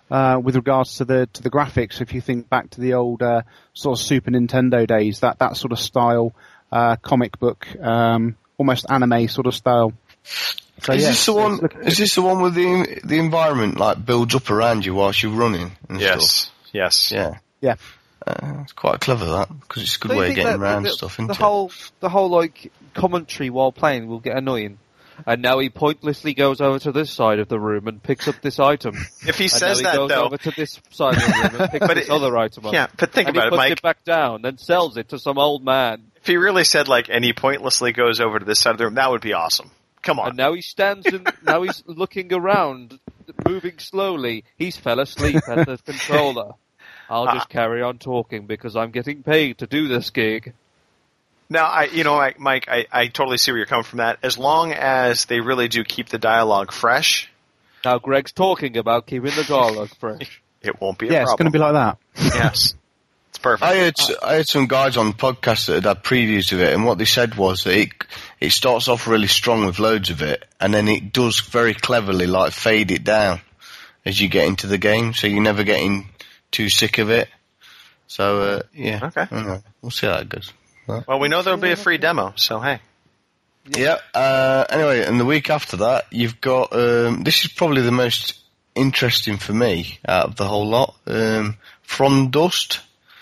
with regards to the graphics. If you think back to the old sort of Super Nintendo days, that sort of style, comic book, almost anime sort of style. So, is this the one? Is this the one with the environment like builds up around you whilst you're running? And stuff? Yes. Yeah. It's quite clever that, because it's a good way of getting around stuff. Isn't The whole like commentary while playing will get annoying. And now he pointlessly goes over to this side of the room and picks up this item. If he says that, though, he goes over to this side of the room and picks this other item up. Yeah, but think about it, Mike. He puts it back down, then sells it to some old man. If he really said like, and he pointlessly goes over to this side of the room, that would be awesome. Come on. And now he stands and now he's looking around, moving slowly. He's fell asleep at the controller. I'll just carry on talking because I'm getting paid to do this gig. Now, Mike, I totally see where you're coming from that. As long as they really do keep the dialogue fresh. Now Greg's talking about keeping the dialogue fresh. It won't be a problem. Yeah, it's going to be like that. Yes. It's perfect. I had some guys on podcasts that had previews of it, and what they said was that it starts off really strong with loads of it, and then it does very cleverly like fade it down as you get into the game, so you're never getting too sick of it. So, yeah. Okay. We'll see how it goes. Well, we know there'll be a free demo, so hey. Yeah. Anyway, and the week after that, you've got, this is probably the most interesting for me out of the whole lot, From Dust.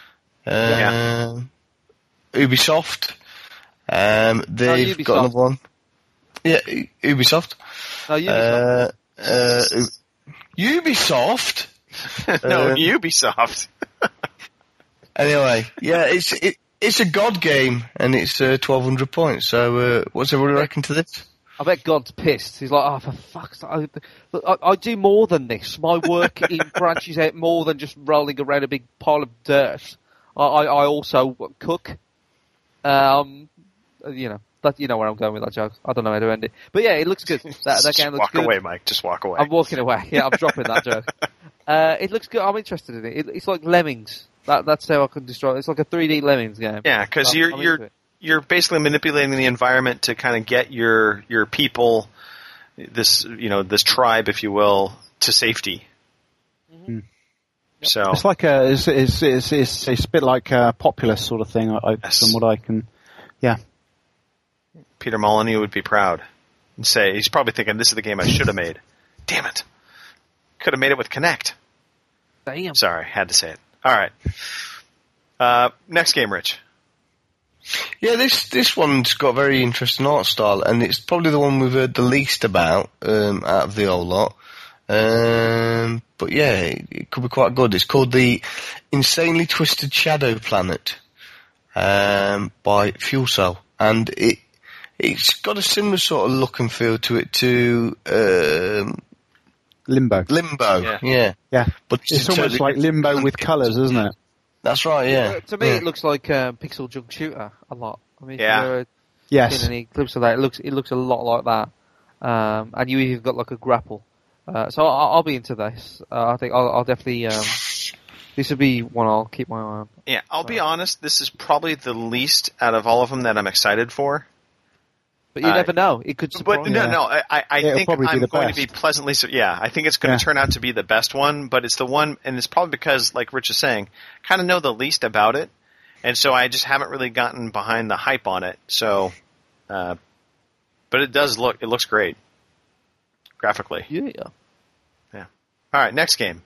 Ubisoft. They've got another one. Yeah, Ubisoft. Ubisoft? No, Ubisoft. Anyway, yeah, it's a God game, and it's 1,200 points. So, what's everybody reckon to this? I bet God's pissed. He's like, oh, for fuck's sake. I do more than this. My work branches out more than just rolling around a big pile of dirt. I also cook. You know where I'm going with that joke. I don't know how to end it. But yeah, it looks good. That game looks good. Walk away, Mike. Just walk away. I'm walking away. Yeah, I'm dropping that joke. It looks good. I'm interested in it. It's like Lemmings. That's how I can destroy it. It's like a 3D Lemmings game. Yeah, because you're basically manipulating the environment to kind of get your people, this tribe, if you will, to safety. Mm-hmm. So it's like it's a bit like a Populous sort of thing. From what I can, yeah. Peter Molyneux would be proud and say he's probably thinking, "This is the game I should have made." Damn it! Could have made it with Kinect. Damn. Sorry, had to say it. All right. Next game, Rich. Yeah, this one's got a very interesting art style, and it's probably the one we've heard the least about out of the whole lot. But yeah, it could be quite good. It's called the Insanely Twisted Shadow Planet by Fuel Cell, and it's got a similar sort of look and feel to it to Limbo. Yeah. But it's almost like Limbo with colours, isn't it? That's right, yeah. To me, it looks like Pixel Junk Shooter a lot. I mean, yes. Seen any clips of that? It looks a lot like that. And you even got like a grapple. So I'll be into this. I think I'll definitely. This would be one I'll keep my eye on. Yeah, I'll be honest. This is probably the least out of all of them that I'm excited for. But you never know. It could surprise. But no. I think I'm going to be pleasantly. I think it's going to turn out to be the best one. But it's the one, and it's probably because, like Rich is saying, kind of know the least about it, and so I just haven't really gotten behind the hype on it. So, but it looks great graphically. Yeah. Yeah. All right, next game.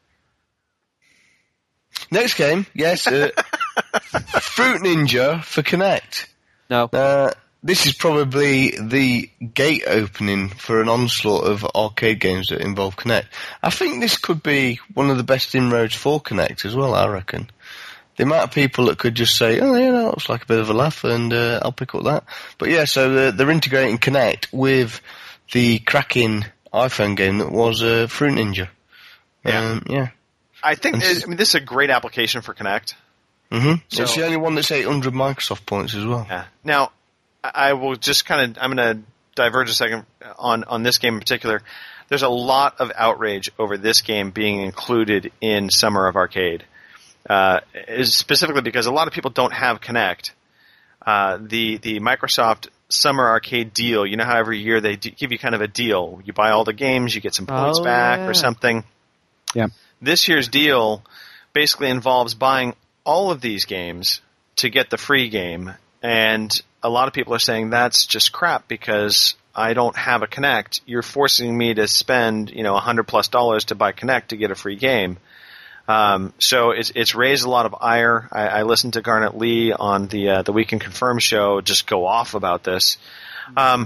Next game, yes, Fruit Ninja for Kinect. No. This is probably the gate opening for an onslaught of arcade games that involve Kinect. I think this could be one of the best inroads for Kinect as well, I reckon. The amount of people that could just say, oh yeah, that looks like a bit of a laugh, and I'll pick up that. But yeah, so they're integrating Kinect with the cracking iPhone game that was Fruit Ninja. Yeah. I think this is a great application for Kinect. Mm-hmm. So it's the only one that's 800 Microsoft points as well. Yeah. Now, I will just I'm going to diverge a second on this game in particular. There's a lot of outrage over this game being included in Summer of Arcade, specifically because a lot of people don't have Kinect. The Microsoft Summer Arcade deal, you know how every year they give you kind of a deal. You buy all the games, you get some points back or something. Yeah. this year's deal basically involves buying all of these games to get the free game, and a lot of people are saying that's just crap because I don't have a Kinect. You're forcing me to spend, $100+ to buy Kinect to get a free game. So it's raised a lot of ire. I listened to Garnet Lee on the Week in Confirm show just go off about this. I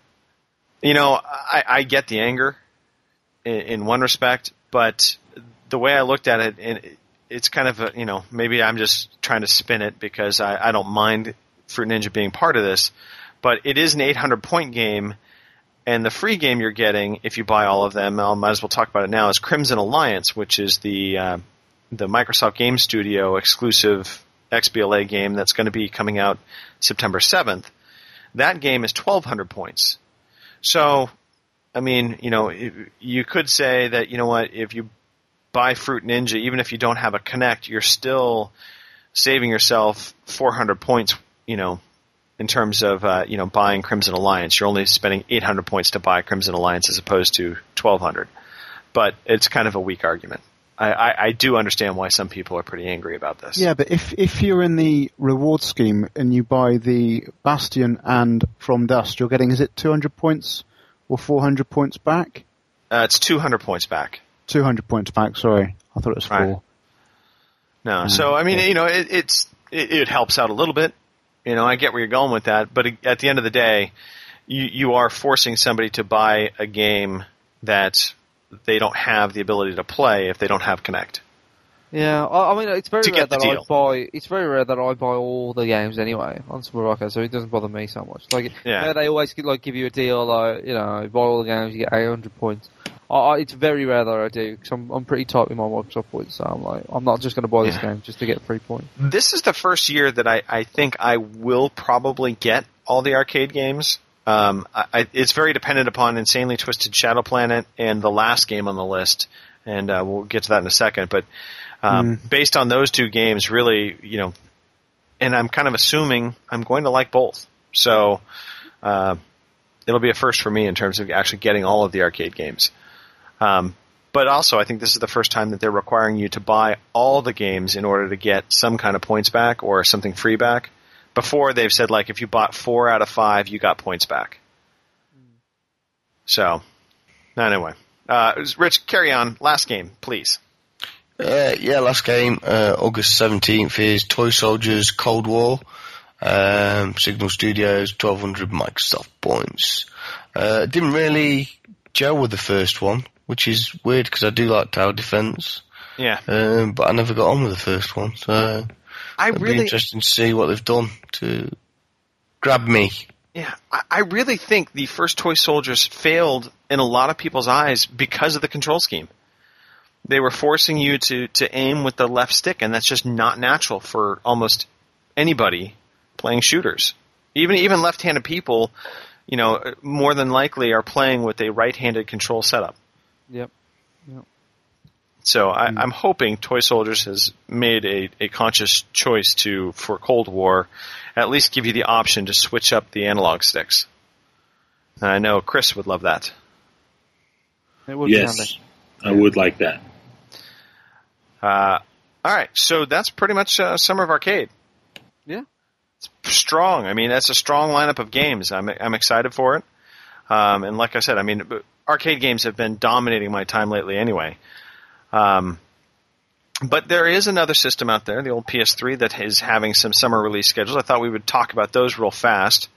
get the anger in one respect, but the way I looked at it, it's kind of maybe I'm just trying to spin it because I don't mind Fruit Ninja being part of this, but it is an 800-point game, and the free game you're getting if you buy all of them, I might as well talk about it now, is Crimson Alliance, which is the Microsoft Game Studio exclusive XBLA game that's going to be coming out September 7th. That game is 1,200 points. So, I mean, you could say that, if you buy Fruit Ninja, even if you don't have a Kinect, you're still saving yourself 400 points, in terms of, buying Crimson Alliance. You're only spending 800 points to buy Crimson Alliance as opposed to 1,200. But it's kind of a weak argument. I do understand why some people are pretty angry about this. Yeah, but if you're in the reward scheme and you buy the Bastion and From Dust, you're getting, is it 200 points or 400 points back? It's 200 points back. 200 points back, sorry. I thought it was 4. Right. No, so, I mean, it helps out a little bit. I get where you're going with that, but at the end of the day, you are forcing somebody to buy a game that they don't have the ability to play if they don't have Kinect. Yeah, I mean, it's very rare that I buy. It's very rare that I buy all the games anyway on Super Rocket, so it doesn't bother me so much. Like, they always give you a deal, like, buy all the games, you get 800 points. It's very rare that I do, because I'm pretty tight with my Microsoft points, so I'm like, I'm not just going to buy this game just to get 3 points. This is the first year that I think I will probably get all the arcade games. It's very dependent upon Insanely Twisted Shadow Planet and the last game on the list, and we'll get to that in a second, but based on those two games, really, and I'm kind of assuming I'm going to like both. So it'll be a first for me in terms of actually getting all of the arcade games. But also, I think this is the first time that they're requiring you to buy all the games in order to get some kind of points back or something free back. Before, they've said, like, if you bought 4 out of 5, you got points back. So, anyway. Rich, carry on. Last game, please. Last game, August 17th is Toy Soldiers Cold War. Signal Studios, 1,200 Microsoft points. Didn't really gel with the first one, which is weird because I do like tower defense. Yeah. But I never got on with the first one, so it'd be interesting to see what they've done to grab me. Yeah, I really think the first Toy Soldiers failed in a lot of people's eyes because of the control scheme. They were forcing you to aim with the left stick, and that's just not natural for almost anybody playing shooters. Even left-handed people, more than likely are playing with a right-handed control setup. Yep. So I'm hoping Toy Soldiers has made a conscious choice for Cold War, at least give you the option to switch up the analog sticks. And I know Chris would love that. It would be handy. I would like that. All right, so that's pretty much Summer of Arcade. Yeah. It's strong. I mean, that's a strong lineup of games. I'm excited for it. And like I said, I mean, arcade games have been dominating my time lately anyway. But there is another system out there, the old PS3, that is having some summer release schedules. I thought we would talk about those real fast.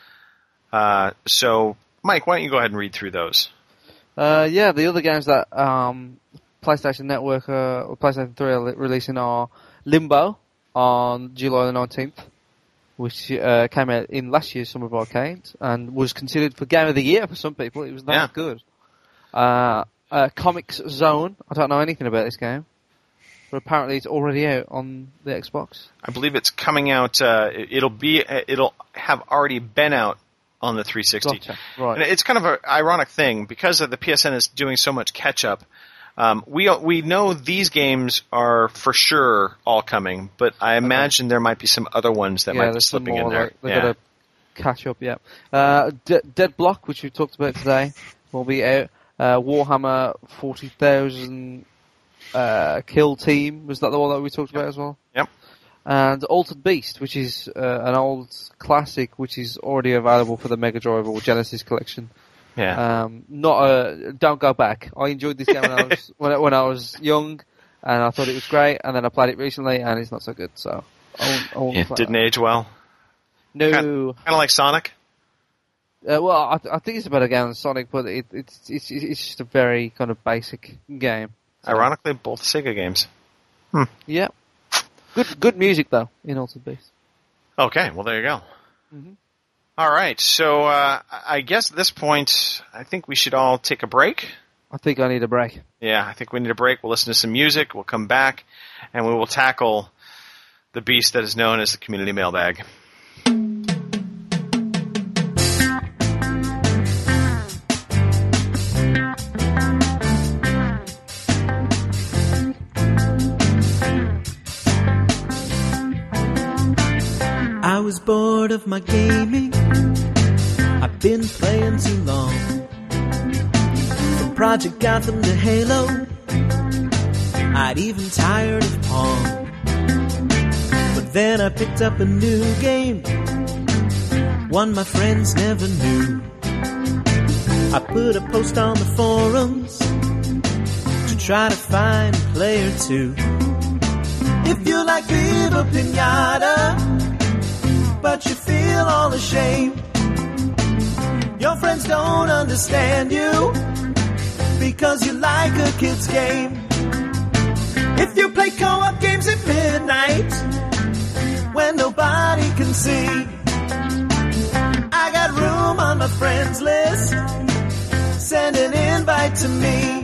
So, Mike, why don't you go ahead and read through those? The other games that PlayStation Network or PlayStation 3 are releasing are Limbo on July the 19th, which came out in last year's Summer of Arcade and was considered for Game of the Year for some people. It was that good. Comics Zone. I don't know anything about this game, but apparently it's already out on the Xbox. I believe it's coming out. It'll have already been out on the 360. Gotcha. Right. And it's kind of an ironic thing because of the PSN is doing so much catch up. We know these games are for sure all coming, but I imagine there might be some other ones that might be slipping in there. They've got to catch up. Dead Block, which we talked about today, will be out. Warhammer 40,000 Kill Team, was that the one that we talked about as well? Yep. And Altered Beast, which is an old classic, which is already available for the Mega Drive or Genesis collection. Yeah. Don't go back. I enjoyed this game when I was young, and I thought it was great. And then I played it recently, and it's not so good. So I won't play didn't that. age well. No. Kind of like Sonic. Well, I think it's a better game than Sonic, but it's just a very kind of basic game. So. Ironically, both Sega games. Yeah. Good music though in Altered Beast. Okay, well there you go. Mm-hmm. All right, so I guess at this point, I think we should all take a break. I think I need a break. Yeah, I think we need a break. We'll listen to some music. We'll come back, and we will tackle the beast that is known as the Community Mailbag. I was bored of my gaming. I've been playing too long. From Project Gotham to Halo, I'd even tired of Pong. But then I picked up a new game, one my friends never knew. I put a post on the forums to try to find a player too. If you like Viva Pinata, but you feel all ashamed, your friends don't understand you because you like a kid's game. If you play co-op games at midnight when nobody can see, I got room on my friends list. Send an invite to me.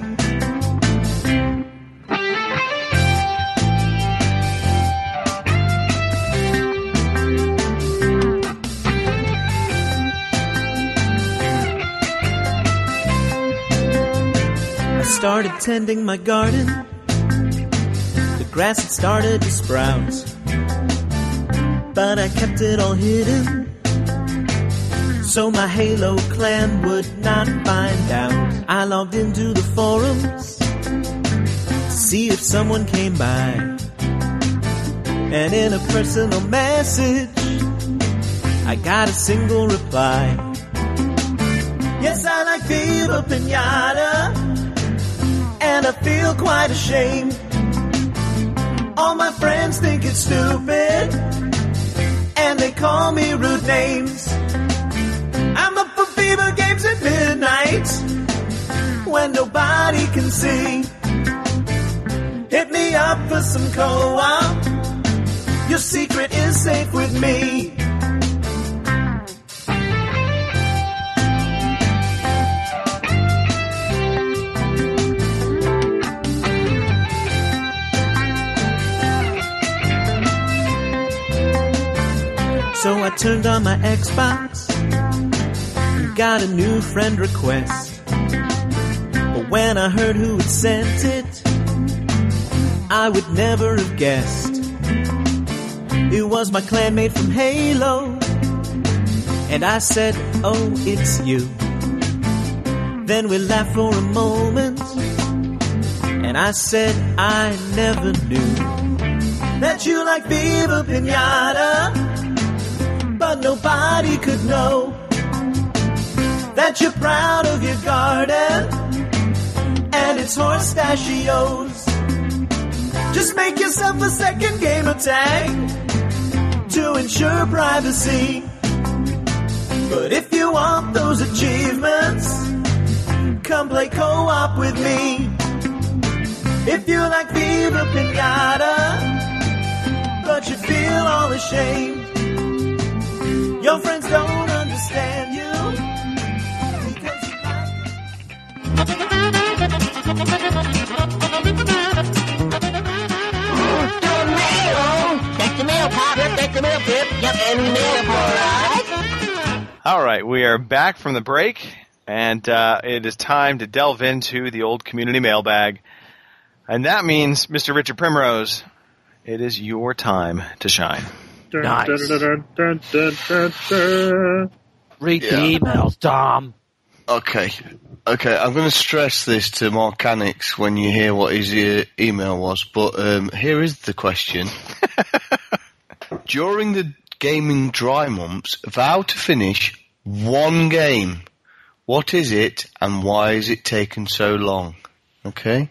Started tending my garden. The grass had started to sprout, but I kept it all hidden so my Halo clan would not find out. I logged into the forums to see if someone came by, and in a personal message I got a single reply. Yes, I like Viva Pinata, and I feel quite ashamed. All my friends think it's stupid, and they call me rude names. I'm up for Viva games at midnight when nobody can see. Hit me up for some co-op. Your secret is safe with me. So I turned on my Xbox and got a new friend request. But when I heard who had sent it, I would never have guessed. It was my clanmate from Halo, and I said, oh, it's you. Then we laughed for a moment, and I said I never knew that you like Viva Pinata, but nobody could know that you're proud of your garden and its horsetachios. Just make yourself a second gamer tag to ensure privacy. But if you want those achievements, come play co-op with me. If you like Viva Pinata, but you feel all ashamed, your friends don't understand you because you Take the mail, Pop. Take the mail, Pip. Yep, and mail, right? All right, we are back from the break, and it is time to delve into the old community mailbag. And that means, Mr. Richard Primrose, it is your time to shine. Nice. Read the emails, Tom. Okay, I'm going to stress this to Marcanix when you hear what his email was, but here is the question. During the gaming dry months, vow to finish one game. What is it, and why is it taken so long? Okay?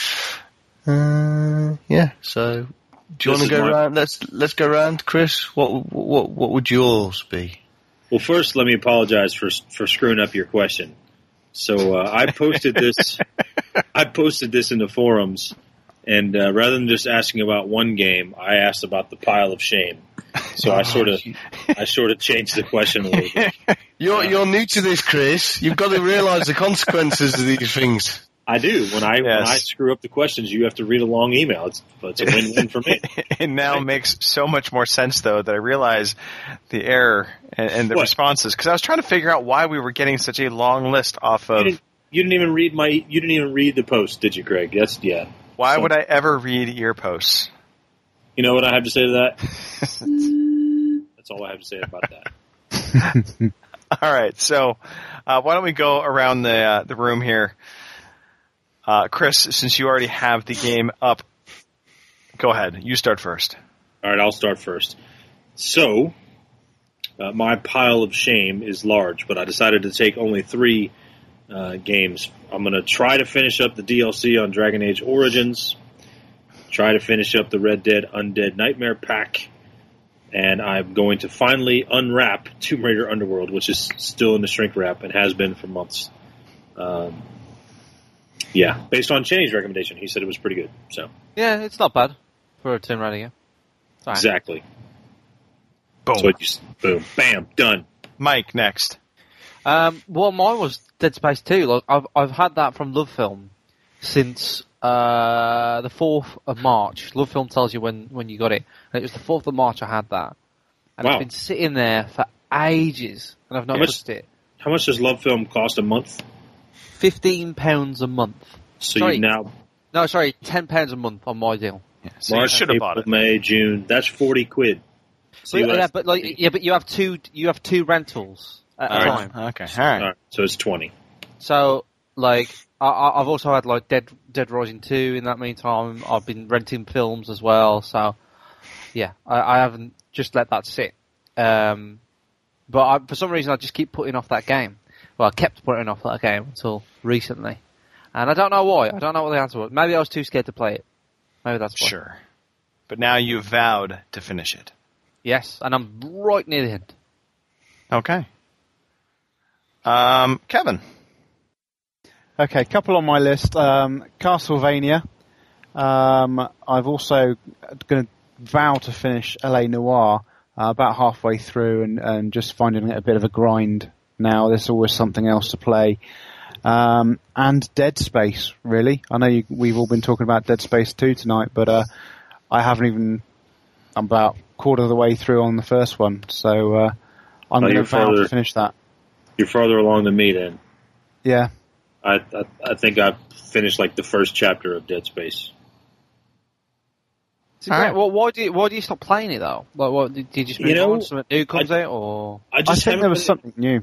Yeah, so... Do you want to go around? Let's go around, Chris. What would yours be? Well, first, let me apologize for screwing up your question. So I posted this. I posted this in the forums, and rather than just asking about one game, I asked about the pile of shame. So I sort of changed the question a little bit. You're new to this, Chris. You've got to realise the consequences of these things. I do. When I screw up the questions, you have to read a long email. It's a win-win for me. It now makes so much more sense, though, that I realize the error and the responses. Because I was trying to figure out why we were getting such a long list off of... You didn't even read the post, did you, Greg? Why would I ever read your posts? You know what I have to say to that? That's all I have to say about that. All right, so why don't we go around the room here? Chris, since you already have the game up, go ahead. You start first. All right, I'll start first. So, my pile of shame is large, but I decided to take only 3 games. I'm going to try to finish up the DLC on Dragon Age Origins, try to finish up the Red Dead Undead Nightmare pack, and I'm going to finally unwrap Tomb Raider Underworld, which is still in the shrink wrap and has been for months. Yeah, based on Cheney's recommendation, he said it was pretty good. So yeah, it's not bad for a Tomb Raider game. Right. Exactly. Boom. Boom. Bam. Done. Mike, next. Well, mine was Dead Space 2. Like, I've had that from Love Film since the 4th of March. Love Film tells you when you got it. And it was the 4th of March I had that. And wow. It's been sitting there for ages, and I've not touched it. How much does Love Film cost a month? £15 a month. So you now... No, sorry, £10 a month on my deal. Yeah, so March, should have bought it. May, June. That's 40 quid. So but you have two rentals at a time. Okay, all right. So it's 20. So like I've also had like Dead Rising 2 in that meantime. I've been renting films as well. So yeah, I haven't just let that sit. But for some reason I just keep putting off that game. Well, I kept putting off that game until recently. And I don't know why. I don't know what the answer was. Maybe I was too scared to play it. Maybe that's why. Sure. But now you've vowed to finish it. Yes, and I'm right near the end. Okay. Kevin. Okay, couple on my list. Castlevania. I've also going to vow to finish LA Noire about halfway through and just finding it a bit of a grind now. There's always something else to play. And Dead Space, really. I know we've all been talking about Dead Space 2 tonight, but I haven't even... I'm about quarter of the way through on the first one, so I'm going to vow to finish that. You're farther along than me, then. Yeah. I think I finished like the first chapter of Dead Space. So right. Well, why do you stop playing it though? Like, what did you just move on? Something new comes out, or I think there was something new.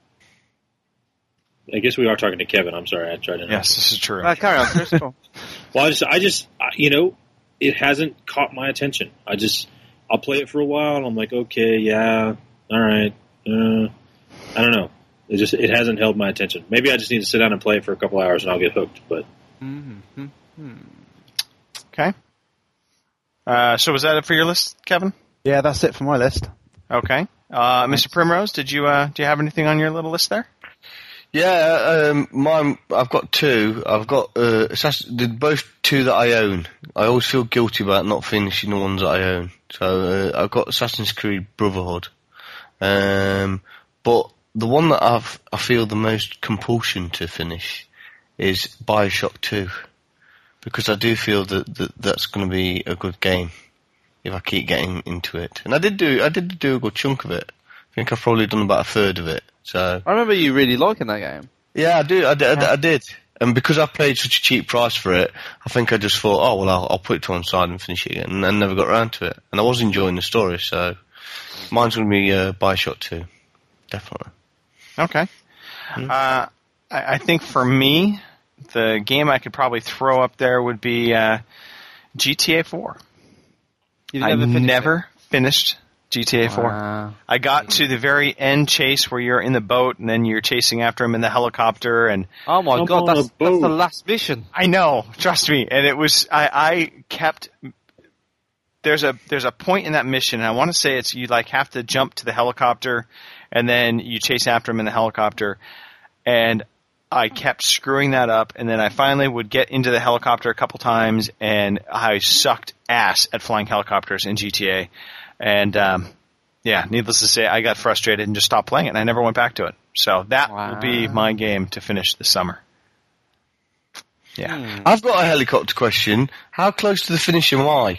I guess we are talking to Kevin. I'm sorry, I tried to. Yes, this is true. Carry on, Chris. Well, I just, it hasn't caught my attention. I'll play it for a while, and I'm like, okay, yeah, all right. I don't know. It hasn't held my attention. Maybe I just need to sit down and play it for a couple hours, and I'll get hooked. But okay. So was that it for your list, Kevin? Yeah, that's it for my list. Okay. Mr. Primrose, do you have anything on your little list there? Yeah, mine. I've got 2. I've got both 2 that I own. I always feel guilty about not finishing the ones that I own. So I've got Assassin's Creed Brotherhood, but the one that I feel the most compulsion to finish is BioShock 2, because I do feel that's going to be a good game if I keep getting into it. And I did do a good chunk of it. I think I've probably done about a third of it. So I remember you really liking that game. Yeah, I did. And because I paid such a cheap price for it, I think I just thought, oh, well, I'll put it to one side and finish it again. And I never got around to it. And I was enjoying the story, so mine's going to be BioShock 2. Definitely. Okay. I think for me, the game I could probably throw up there would be GTA 4. I never finished GTA 4. Wow. I got to the very end chase where you're in the boat and then you're chasing after him in the helicopter. And oh my god, that's the last mission. I know, trust me. And it was I kept. There's a point in that mission, and I want to say it's you like have to jump to the helicopter, and then you chase after him in the helicopter, and I kept screwing that up, and then I finally would get into the helicopter a couple times, and I sucked ass at flying helicopters in GTA, and yeah, needless to say, I got frustrated and just stopped playing it, and I never went back to it. So that will be my game to finish this summer. Yeah, I've got a helicopter question. How close to the finish am I?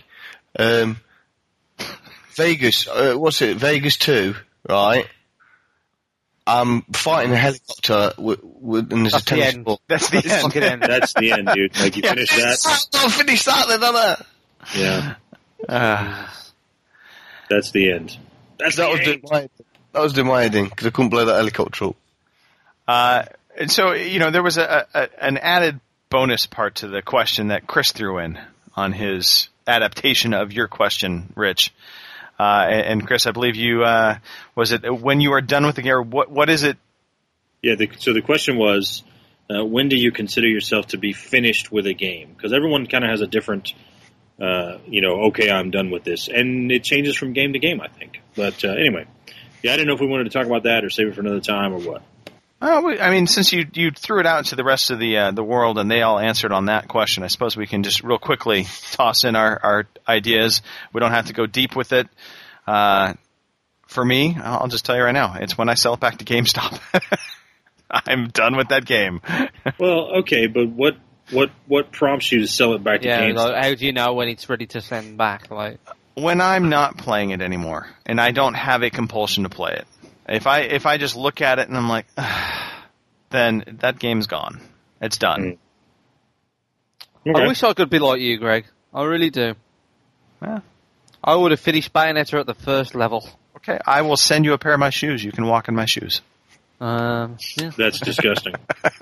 Vegas, what's it? Vegas 2, right? I'm fighting a helicopter and there's a tennis ball. That's the end. That's the end, dude. Like, you finish that. I'll finish that then, don't I? Yeah. That's the end. That was doing my heading, because I couldn't blow that helicopter up. And so, there was an added bonus part to the question that Chris threw in on his adaptation of your question, Rich. And Chris, I believe you, was it when you are done with the game, what is it? Yeah, so the question was, when do you consider yourself to be finished with a game? Because everyone kind of has a different, okay, I'm done with this. And it changes from game to game, I think. But anyway, yeah, I didn't know if we wanted to talk about that or save it for another time or what. I mean, since you threw it out to the rest of the world and they all answered on that question, I suppose we can just real quickly toss in our ideas. We don't have to go deep with it. For me, I'll just tell you right now, it's when I sell it back to GameStop. I'm done with that game. Well, okay, but what prompts you to sell it back to GameStop? Like, how do you know when it's ready to send back? Like, when I'm not playing it anymore and I don't have a compulsion to play it. If I just look at it and I'm like, then that game's gone. It's done. Okay. I wish I could be like you, Greg. I really do. Yeah. I would have finished Bayonetta at the first level. Okay, I will send you a pair of my shoes. You can walk in my shoes. Yeah. That's disgusting.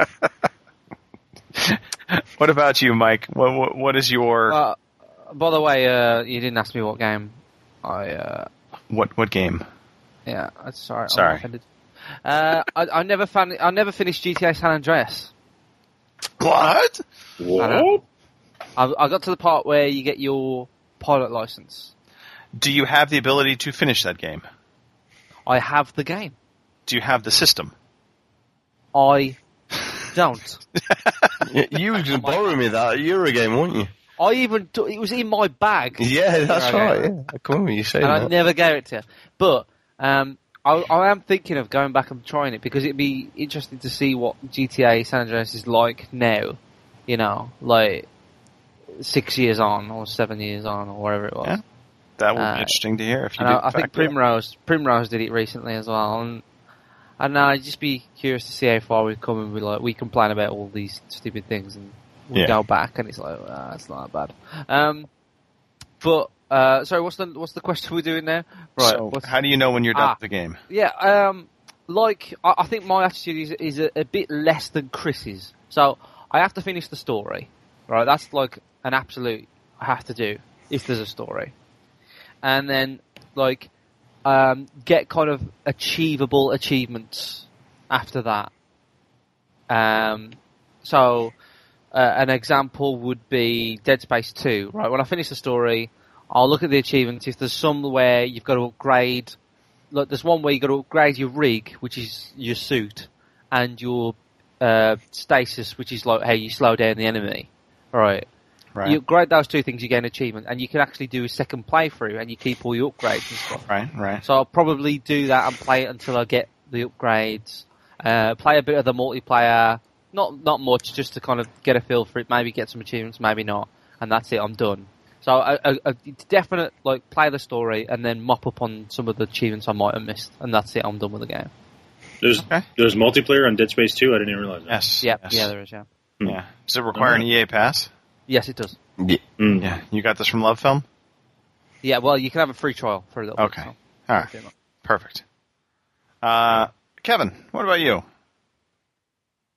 What about you, Mike? What is your... by the way, you didn't ask me what game What game? Yeah, sorry. Sorry. I never finished GTA San Andreas. What? What? I got to the part where you get your pilot license. Do you have the ability to finish that game? I have the game. Do you have the system? I don't. You were going to borrow me that Eurogame, weren't you? It was in my bag. Yeah, that's right. Yeah. I come when you say that. I never gave it to you. But I am thinking of going back and trying it because it'd be interesting to see what GTA San Andreas is like now. Like 6 years on or 7 years on or whatever it was. Yeah. That would be interesting to hear. If you I think Primrose did it recently as well. And I'd just be curious to see how far we've come and we complain about all these stupid things and we go back and it's like, it's not that bad. Sorry, what's the question we're doing now? Right. So how do you know when you're done with the game? Yeah, I think my attitude is a bit less than Chris's. So I have to finish the story, right? That's like an absolute I have to do if there's a story. And then, get kind of achievable achievements after that. So an example would be Dead Space 2, right? When I finish the story, I'll look at the achievements. If there's somewhere you've got to upgrade, there's one where you've got to upgrade your rig, which is your suit, and your stasis, which is like how you slow down the enemy, right? Right. You upgrade those two things, you get an achievement, and you can actually do a second playthrough, and you keep all your upgrades and stuff. Right. So I'll probably do that and play it until I get the upgrades. Play a bit of the multiplayer, not much, just to kind of get a feel for it. Maybe get some achievements, maybe not, and that's it. I'm done. So it's definite, play the story and then mop up on some of the achievements I might have missed, and that's it. I'm done with the game. There's multiplayer on Dead Space 2. I didn't even realize that. Yes. Yeah, yes. yeah, there is. Yeah. Yeah. Does it require an EA pass? Yes, it does. Yeah. Yeah. You got this from Love Film? Yeah. Well, you can have a free trial for a little bit. Okay. All right. Perfect. Kevin, what about you?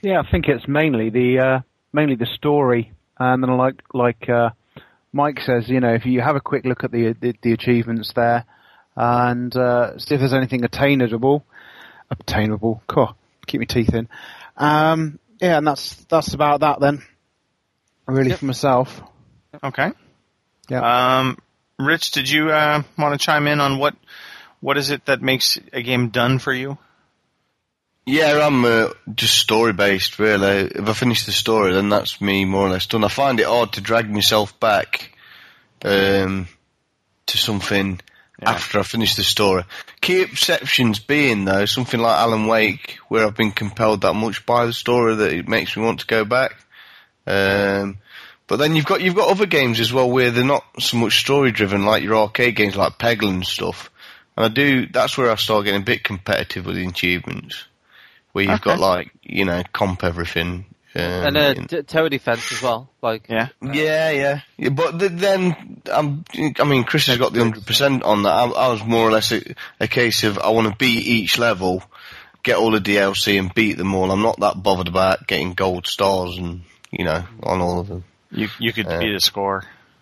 Yeah, I think it's mainly the story, and then like Mike says, if you have a quick look at the achievements there, and see if there's anything obtainable. Cool. Keep my teeth in. And that's about that then. Really, for myself. Okay. Yeah. Rich, did you want to chime in on what is it that makes a game done for you? Yeah, I'm just story-based, really. If I finish the story, then that's me more or less done. I find it hard to drag myself back to something after I finish the story. Key exceptions being, though, something like Alan Wake, where I've been compelled that much by the story that it makes me want to go back. But then you've got other games as well where they're not so much story-driven, like your arcade games like Peggle and stuff. And that's where I start getting a bit competitive with the achievements. Where you've got comp everything. And tower defense as well. Yeah. But then, Chris has got the 100% on that. I was more or less a case of I want to beat each level, get all the DLC and beat them all. I'm not that bothered about getting gold stars and, on all of them. You could beat a score.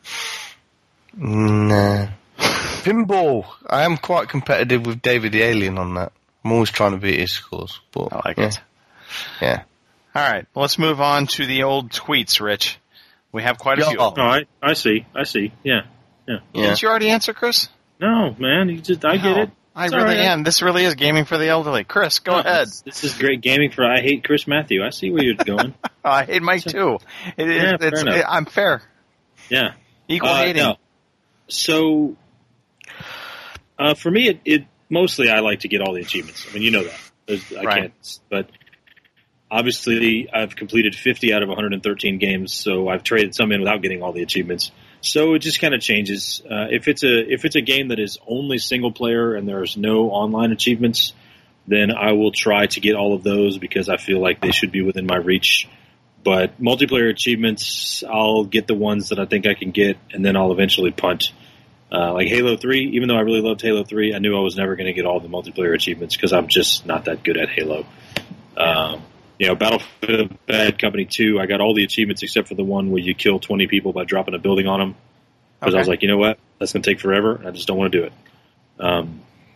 Nah. Pinball. I am quite competitive with David the Alien on that. I'm always trying to beat his scores. But, I like it. Yeah. All right. Well, let's move on to the old tweets, Rich. We have quite a few. Oh, I see. Yeah. Didn't you already answer, Chris? No, man. I get it. I really am. This really is gaming for the elderly. Chris, go ahead. This is great gaming for I hate Chris Matthew. I see where you're going. I hate Mike, too. I'm fair. Yeah. Equal hating. No. So, for me, it mostly I like to get all the achievements. I mean, you know that. I can't. But obviously, I've completed 50 out of 113 games, so I've traded some in without getting all the achievements. So it just kind of changes. If it's a game that is only single player and there's no online achievements, then I will try to get all of those because I feel like they should be within my reach. But multiplayer achievements, I'll get the ones that I think I can get, and then I'll eventually punt. Like Halo 3, even though I really loved Halo 3, I knew I was never going to get all the multiplayer achievements because I'm just not that good at Halo. Battlefield Bad Company 2, I got all the achievements except for the one where you kill 20 people by dropping a building on them. Because I was like, you know what? That's going to take forever, and I just don't want to do it.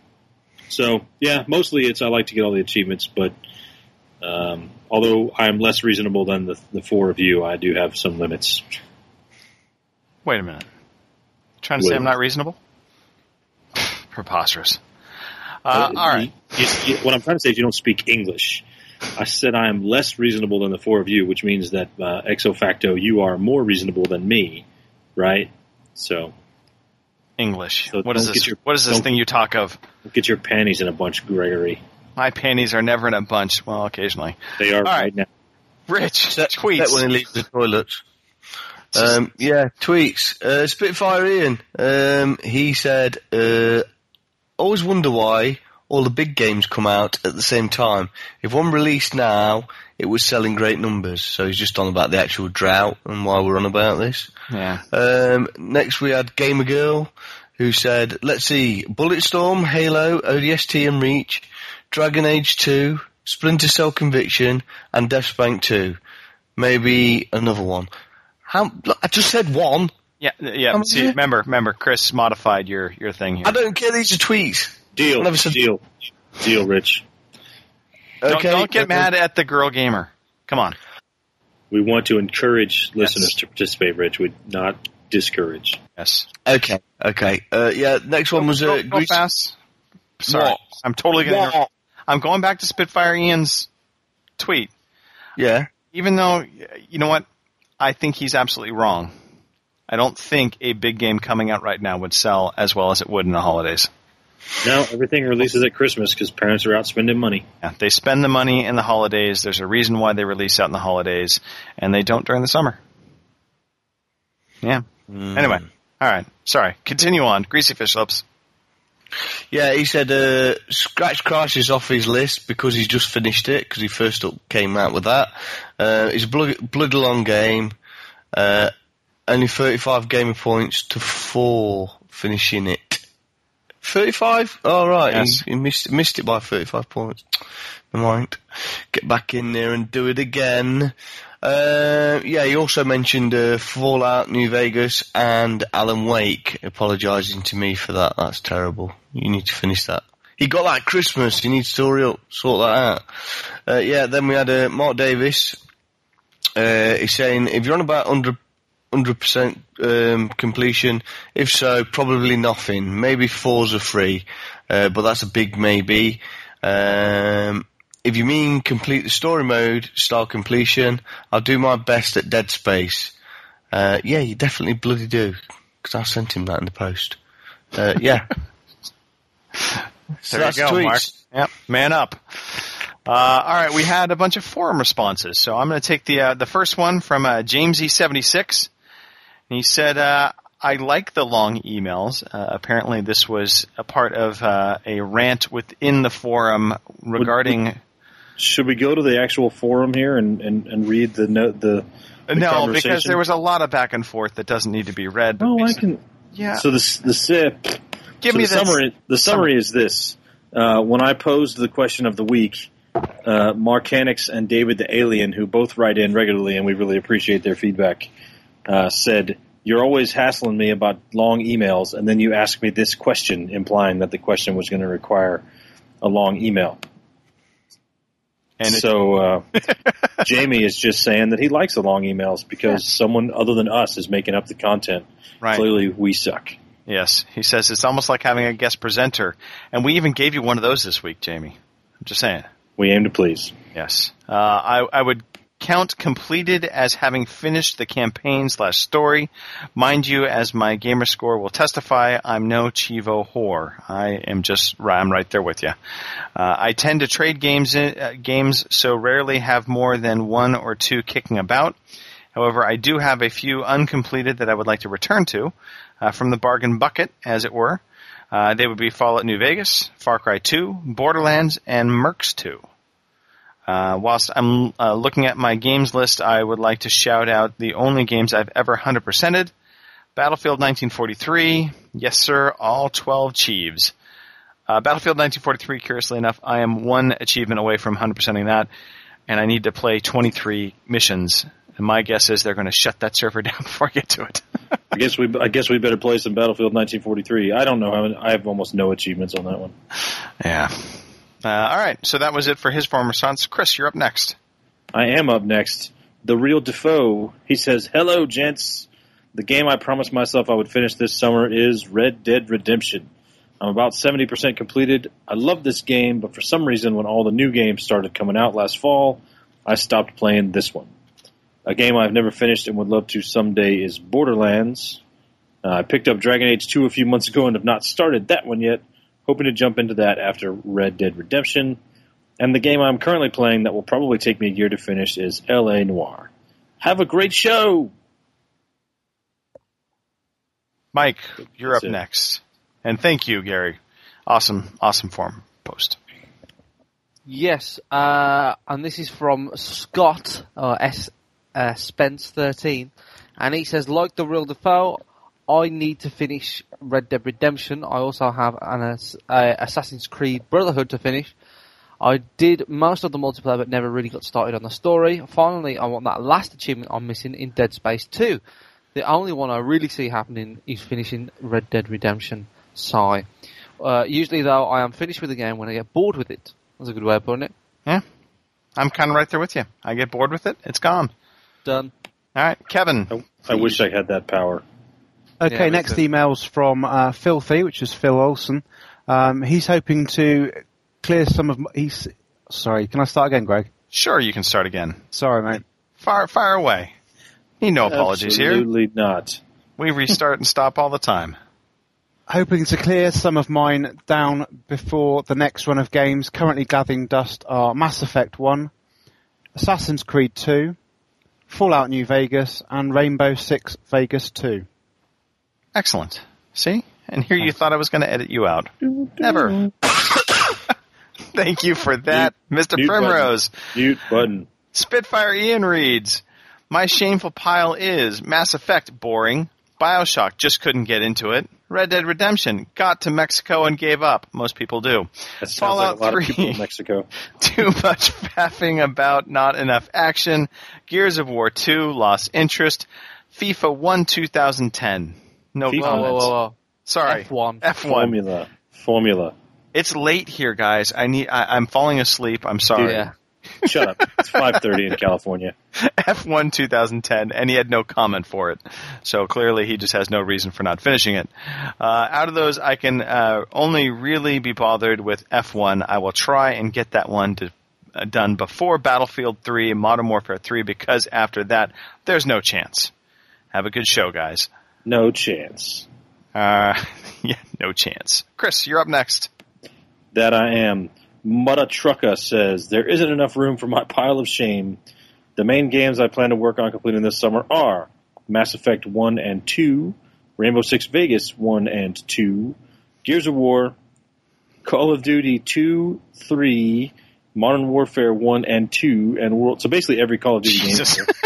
Mostly I like to get all the achievements, but although I'm less reasonable than the four of you, I do have some limits. Wait a minute. Trying to say I'm not reasonable? Preposterous. All right. What I'm trying to say is you don't speak English. I said I am less reasonable than the four of you, which means that ex facto you are more reasonable than me, right? So English. So what is this? What is this thing you talk of? Get your panties in a bunch, Gregory. My panties are never in a bunch. Well, occasionally. They are right now. Rich, tweets. When he leaves the toilet. Tweets. Spitfire Ian. He said, always wonder why all the big games come out at the same time. If one released now, it was selling great numbers. So he's just on about the actual drought and why we're on about this. Yeah. Next we had Gamer Girl, who said, let's see, Bulletstorm, Halo, ODST and Reach, Dragon Age 2, Splinter Cell Conviction, and Death Spank 2. Maybe another one. I just said one. Yeah. See, remember, Chris modified your thing here. I don't care. These are tweets. Deal, Rich. Okay. Don't get mad at the girl gamer. Come on. We want to encourage listeners to participate, Rich. We'd not discourage. Yes. Okay. Next one was go fast. Sorry, what? I'm totally going. I'm going back to Spitfire Ian's tweet. Yeah. Even though, you know what, I think he's absolutely wrong. I don't think a big game coming out right now would sell as well as it would in the holidays. No, everything releases at Christmas because parents are out spending money. Yeah, they spend the money in the holidays. There's a reason why they release out in the holidays, and they don't during the summer. Yeah. Anyway, all right. Sorry. Continue on. Greasy Fish Lips. Yeah, he said Scratch Crisis off his list because he's just finished it because he first came out with that. It's a bloody long game. Only 35 gamer points to 4 finishing it. 35? Oh, right. Yes. He missed it by 35 points. Never mind. Get back in there and do it again. He also mentioned Fallout New Vegas and Alan Wake, apologising to me for that. That's terrible. You need to finish that. He got that Christmas. You need to hurry up, sort that out. Then we had Mark Davis. He's saying, if you're on about 100% completion, if so, probably nothing. Maybe Forza free, but that's a big maybe. If you mean complete the story mode, style completion, I'll do my best at Dead Space. You definitely bloody do, because I sent him that in the post. So there you go, tweets. Mark. Yep, man up. All right, we had a bunch of forum responses, so I'm going to take the first one from Jamesy76. He said, I like the long emails. Apparently this was a part of a rant within the forum regarding... Should we go to the actual forum here and read the No, because there was a lot of back and forth that doesn't need to be read. Oh, I can... Yeah. So the summary is this. When I posed the question of the week, Marcanix and David the Alien, who both write in regularly, and we really appreciate their feedback, said, you're always hassling me about long emails, and then you ask me this question, implying that the question was going to require a long email. And so Jamie is just saying that he likes the long emails because someone other than us is making up the content. Right. Clearly, we suck. Yes. He says it's almost like having a guest presenter. And we even gave you one of those this week, Jamie. I'm just saying. We aim to please. Yes. I would count completed as having finished the campaign/story. Mind you, as my gamer score will testify, I'm no Chivo whore. I'm right there with you. I tend to trade games, so rarely have more than one or two kicking about. However, I do have a few uncompleted that I would like to return to, from the bargain bucket, as it were. They would be Fallout New Vegas, Far Cry 2, Borderlands, and Mercs 2. Whilst I'm looking at my games list, I would like to shout out the only games I've ever 100%ed. Battlefield 1943, yes sir, all 12 Chieves. Battlefield 1943, curiously enough, I am one achievement away from 100%ing that, and I need to play 23 missions. And my guess is they're going to shut that server down before I get to it. I guess we better play some Battlefield 1943. I don't know. I have almost no achievements on that one. Yeah. All right, so that was it for his forum response. Chris, you're up next. I am up next. The Real Defoe, he says, hello, gents. The game I promised myself I would finish this summer is Red Dead Redemption. I'm about 70% completed. I love this game, but for some reason, when all the new games started coming out last fall, I stopped playing this one. A game I've never finished and would love to someday is Borderlands. I picked up Dragon Age 2 a few months ago and have not started that one yet. Hoping to jump into that after Red Dead Redemption. And the game I'm currently playing that will probably take me a year to finish is L.A. Noire. Have a great show! Mike, you're up next. And thank you, Gary. Awesome forum post. Yes, and this is from Scott, Spence13, and he says, like the Real Defoe, I need to finish Red Dead Redemption. I also have an Assassin's Creed Brotherhood to finish. I did most of the multiplayer but never really got started on the story. Finally, I want that last achievement I'm missing in Dead Space 2. The only one I really see happening is finishing Red Dead Redemption. Sigh. Usually, though, I am finished with the game when I get bored with it. That's a good way of putting it. Yeah. I'm kind of right there with you. I get bored with it, it's gone. Done. All right, Kevin. I wish I had that power. Okay, Yeah, next email's from Filthy, which is Phil Olsen. He's hoping to clear some of... Sorry, can I start again, Greg? Sure, you can start again. Sorry, mate. Fire away. Need no apologies here. Absolutely not. We restart and stop all the time. Hoping to clear some of mine down before the next run of games. Currently gathering dust are Mass Effect 1, Assassin's Creed 2, Fallout New Vegas, and Rainbow Six Vegas 2. Excellent. See? And here you thought I was going to edit you out. Never. Thank you for that, Mr. Primrose. Mute button. Spitfire Ian reads, my shameful pile is Mass Effect, boring. BioShock, just couldn't get into it. Red Dead Redemption. Got to Mexico and gave up. Most people do. That sounds Fallout like a lot 3. of people in Mexico. Too much faffing about, not enough action. Gears of War 2, lost interest. FIFA 1 2010. No FIFA. comments. Whoa. Sorry. F1. Formula. It's late here, guys. I'm falling asleep. I'm sorry. Yeah. Shut up. It's 5:30 in California. F1 2010, and he had no comment for it. So clearly he just has no reason for not finishing it. Out of those, I can only really be bothered with F1. I will try and get that one done before Battlefield 3, Modern Warfare 3, because after that, there's no chance. Have a good show, guys. No chance. Yeah, no chance. Chris, you're up next. That I am. Mutta Trucka says, there isn't enough room for my pile of shame. The main games I plan to work on completing this summer are Mass Effect 1 and 2, Rainbow Six Vegas 1 and 2, Gears of War, Call of Duty 2, 3, Modern Warfare 1 and 2, and World. So basically every Call of Duty game.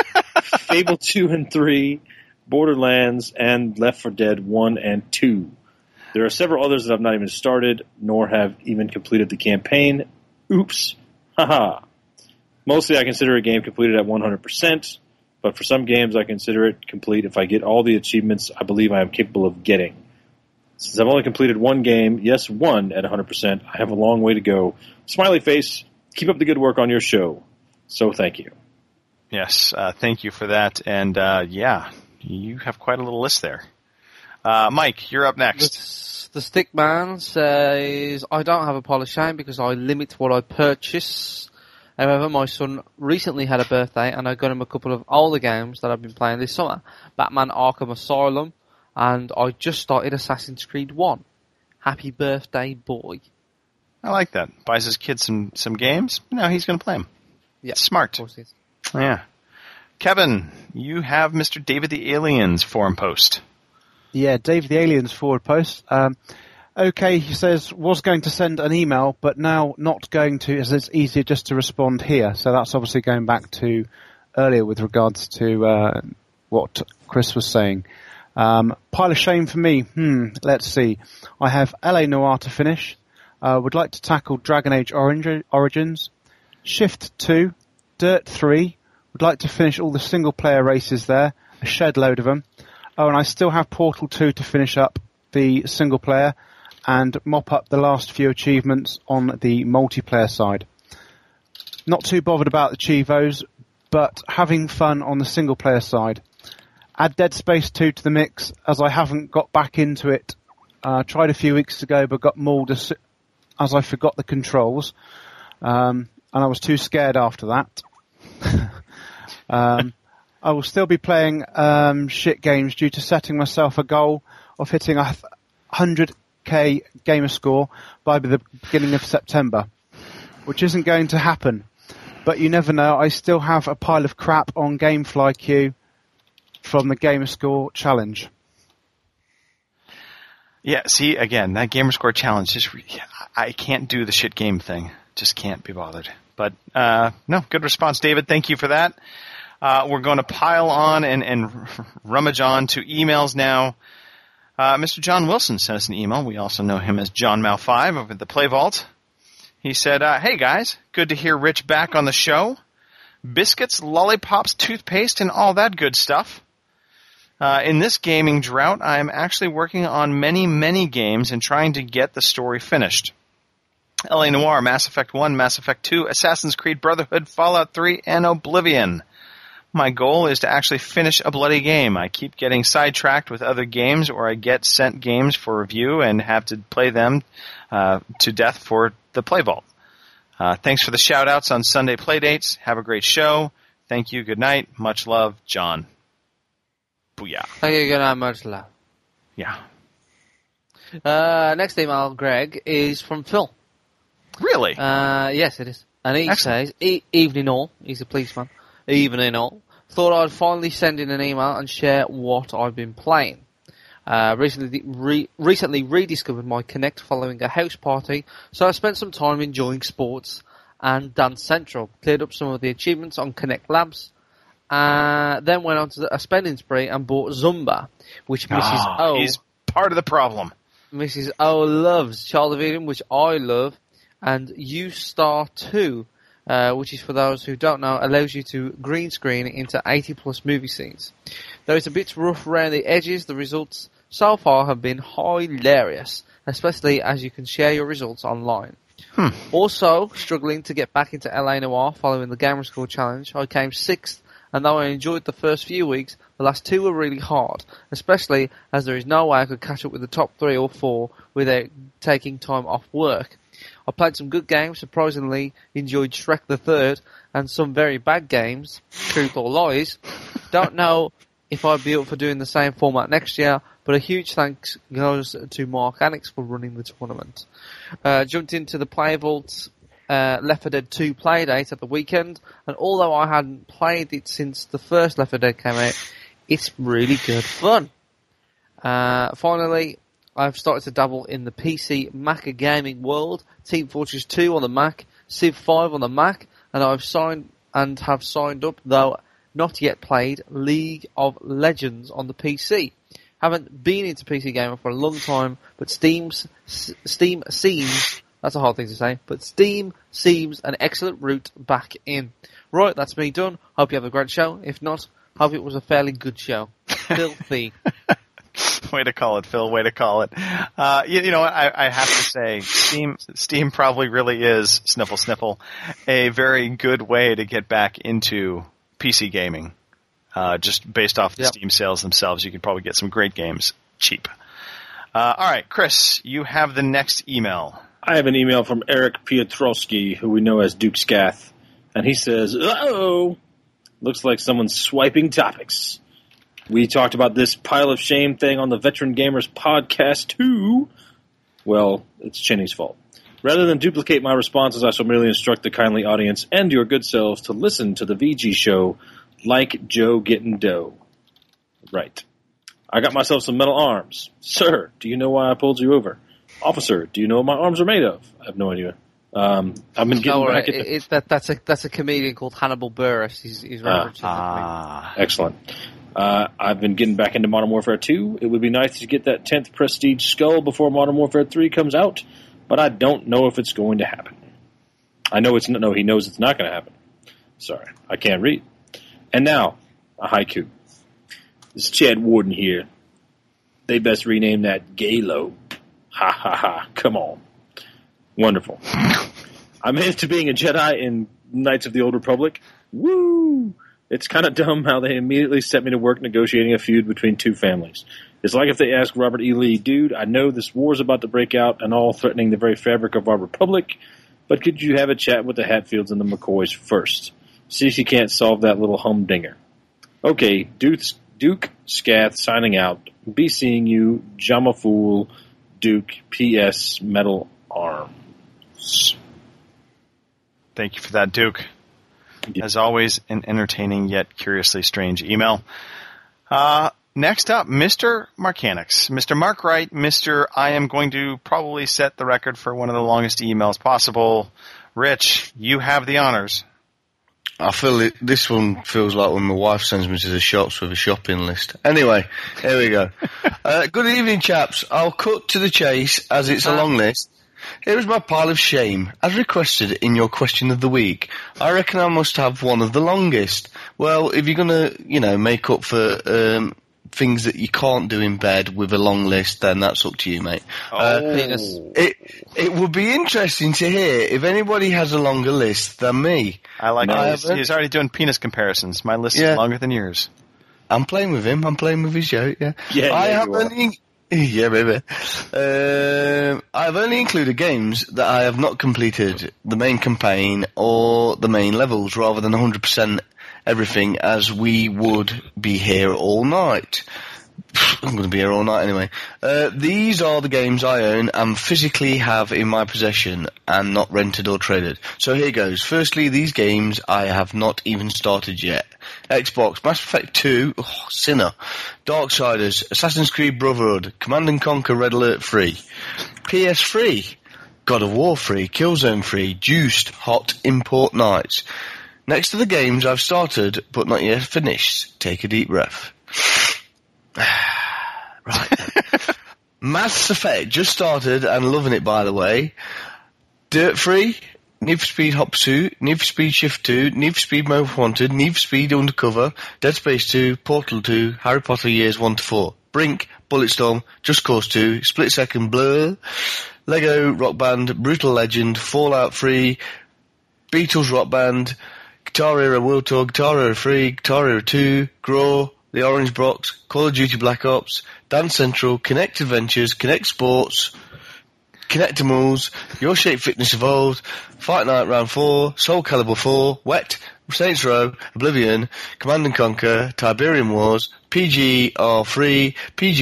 Fable 2 and 3, Borderlands, and Left 4 Dead 1 and 2. There are several others that I've not even started, nor have even completed the campaign. Oops. Haha. Mostly I consider a game completed at 100%, but for some games I consider it complete if I get all the achievements I believe I am capable of getting. Since I've only completed one game, yes, one at 100%, I have a long way to go. Smiley face, keep up the good work on your show. So thank you. Yes, thank you for that. And, yeah, you have quite a little list there. Mike, you're up next. The Stickman says, I don't have a pile of shame because I limit what I purchase. However, my son recently had a birthday and I got him a couple of older games that I've been playing this summer. Batman Arkham Asylum, and I just started Assassin's Creed 1. Happy birthday, boy. I like that. Buys his kid some games. Now he's going to play them. Yeah, smart. Of course he is. Yeah. Kevin, you have Mr. David the Aliens forum post. Yeah, Dave the Aliens forward post. Okay, he says, was going to send an email, but now not going to, as it's easier just to respond here. So that's obviously going back to earlier with regards to what Chris was saying. Pile of shame for me. Let's see. I have LA Noire to finish. Would like to tackle Dragon Age Origins. Shift 2. Dirt 3. Would like to finish all the single-player races there. A shed load of them. Oh, and I still have Portal 2 to finish up the single player and mop up the last few achievements on the multiplayer side. Not too bothered about the Chivos, but having fun on the single player side. Add Dead Space 2 to the mix, as I haven't got back into it. Tried a few weeks ago, but got mauled as I forgot the controls. And I was too scared after that. I will still be playing shit games due to setting myself a goal of hitting 100k gamer score by the beginning of September, which isn't going to happen. But you never know, I still have a pile of crap on GameFlyQ from the gamer score challenge. Yeah, see, again, that gamer score challenge, I can't do the shit game thing. Just can't be bothered. But, no, good response, David. Thank you for that. We're going to pile on and rummage on to emails now. Mr. John Wilson sent us an email. We also know him as John Mal5 over at the Play Vault. He said, hey guys, good to hear Rich back on the show. Biscuits, lollipops, toothpaste, and all that good stuff. In this gaming drought, I am actually working on many, many games and trying to get the story finished. LA Noire, Mass Effect 1, Mass Effect 2, Assassin's Creed Brotherhood, Fallout 3, and Oblivion. My goal is to actually finish a bloody game. I keep getting sidetracked with other games, or I get sent games for review and have to play them to death for the Play Vault. Thanks for the shout-outs on Sunday Playdates. Have a great show. Thank you. Good night. Much love, John. Booyah. Thank you. Good night. Much love. Yeah. Next email, Greg, is from Phil. Really? Yes, it is. And he says, evening all. He's a policeman. Evening all. Thought I'd finally send in an email and share what I've been playing. Recently rediscovered my Kinect following a house party, so I spent some time enjoying sports and Dance Central. Cleared up some of the achievements on Kinect Labs. Then went on to a spending spree and bought Zumba, which Mrs. O... He's part of the problem. Mrs. O loves Child of Eden, which I love, and U-Star 2, which is, for those who don't know, allows you to green screen into 80-plus movie scenes. Though it's a bit rough around the edges, the results so far have been hilarious, especially as you can share your results online. Also, struggling to get back into LA Noire following the Gamer Score Challenge, I came 6th, and though I enjoyed the first few weeks, the last 2 were really hard, especially as there is no way I could catch up with the top 3 or 4 without taking time off work. I played some good games, surprisingly enjoyed Shrek the Third, and some very bad games, Truth or Lies. Don't know if I'd be up for doing the same format next year, but a huge thanks goes to Mark Annex for running the tournament. Jumped into the Play Vault Left 4 Dead 2 playdate at the weekend, and although I hadn't played it since the first Left 4 Dead came out, it's really good fun. Finally, I've started to dabble in the PC Mac gaming world. Team Fortress 2 on the Mac, Civ 5 on the Mac, and have signed up, though not yet played, League of Legends on the PC. Haven't been into PC gaming for a long time, but Steam seems, that's a hard thing to say, but Steam seems an excellent route back in. Right, that's me done. Hope you have a great show. If not, hope it was a fairly good show. Filthy. Way to call it, Phil. Way to call it. You know what? I have to say, Steam probably really is, sniffle, sniffle, a very good way to get back into PC gaming. Just based off the Steam sales themselves, you can probably get some great games cheap. All right, Chris, you have the next email. I have an email from Eric Piotrowski, who we know as Duke Scath, and he says, "Uh-oh, looks like someone's swiping topics. We talked about this pile of shame thing on the Veteran Gamers podcast too. Well, it's Cheney's fault. Rather than duplicate my responses, I shall merely instruct the kindly audience and your good selves to listen to the VG show like Joe Getting Dough. Right. I got myself some metal arms. Sir, do you know why I pulled you over? Officer, do you know what my arms are made of? I have no idea. I've been getting back into... That's a comedian called Hannibal Buress. He's referencing excellent. I've been getting back into Modern Warfare 2. It would be nice to get that 10th Prestige Skull before Modern Warfare 3 comes out, but I don't know if it's going to happen. I know it's no. He knows it's not going to happen. Sorry, I can't read. And now, a haiku. This is Chad Warden here. They best rename that Galo. Ha ha ha, come on. Wonderful. I'm into being a Jedi in Knights of the Old Republic. Woo! It's kind of dumb how they immediately set me to work negotiating a feud between two families. It's like if they ask Robert E. Lee, dude, I know this war's about to break out and all threatening the very fabric of our republic, but could you have a chat with the Hatfields and the McCoys first? See if you can't solve that little humdinger. Okay, Duke Scath signing out. Be seeing you, Jama Fool, Duke, P.S. Metal Arms. Thank you for that, Duke. As always, an entertaining yet curiously strange email. Next up, Mr. Marcanix. Mr. Mark Wright, Mr. I am going to probably set the record for one of the longest emails possible. Rich, you have the honors. I feel this one feels like when my wife sends me to the shops with a shopping list. Anyway, here we go. Good evening, chaps. I'll cut to the chase as it's a long list. Here is my pile of shame. As requested in your question of the week, I reckon I must have one of the longest. Well, if you're going to, make up for things that you can't do in bed with a long list, then that's up to you, mate. It would be interesting to hear if anybody has a longer list than me. I like it. He's already doing penis comparisons. My list is longer than yours. I'm playing with him. I'm playing with his joke, Yeah, baby. I've only included games that I have not completed the main campaign or the main levels, rather than 100% everything, as we would be here all night. I'm going to be here all night anyway. These are the games I own and physically have in my possession and not rented or traded. So here goes. Firstly, these games I have not even started yet. Xbox, Mass Effect 2, Sinner, Darksiders, Assassin's Creed Brotherhood, Command & Conquer Red Alert 3, PS3, God of War 3, Killzone 3, Juiced, Hot Import Nights. Next to the games I've started but not yet finished. Take a deep breath. Right. Mass Effect just started and loving it, by the way. Dirt Free, Need for Speed Hot Pursuit, Need for Speed Shift 2, Need for Speed Most Wanted, Need for Speed Undercover, Dead Space 2, Portal 2, Harry Potter Years 1 to 4, Brink, Bulletstorm, Just Cause 2, Split Second Blur, Lego Rock Band, Brutal Legend, Fallout 3, Beatles Rock Band, Guitar Hero World Tour, Guitar Hero 3, Guitar Hero 2, Graw, The Orange Box, Call of Duty Black Ops, Dance Central, Kinect Adventures, Kinect Sports, Kinectimals, Your Shape Fitness Evolved, Fight Night Round 4, Soul Calibur 4, Wet, Saints Row, Oblivion, Command & Conquer, Tiberium Wars, PGR3,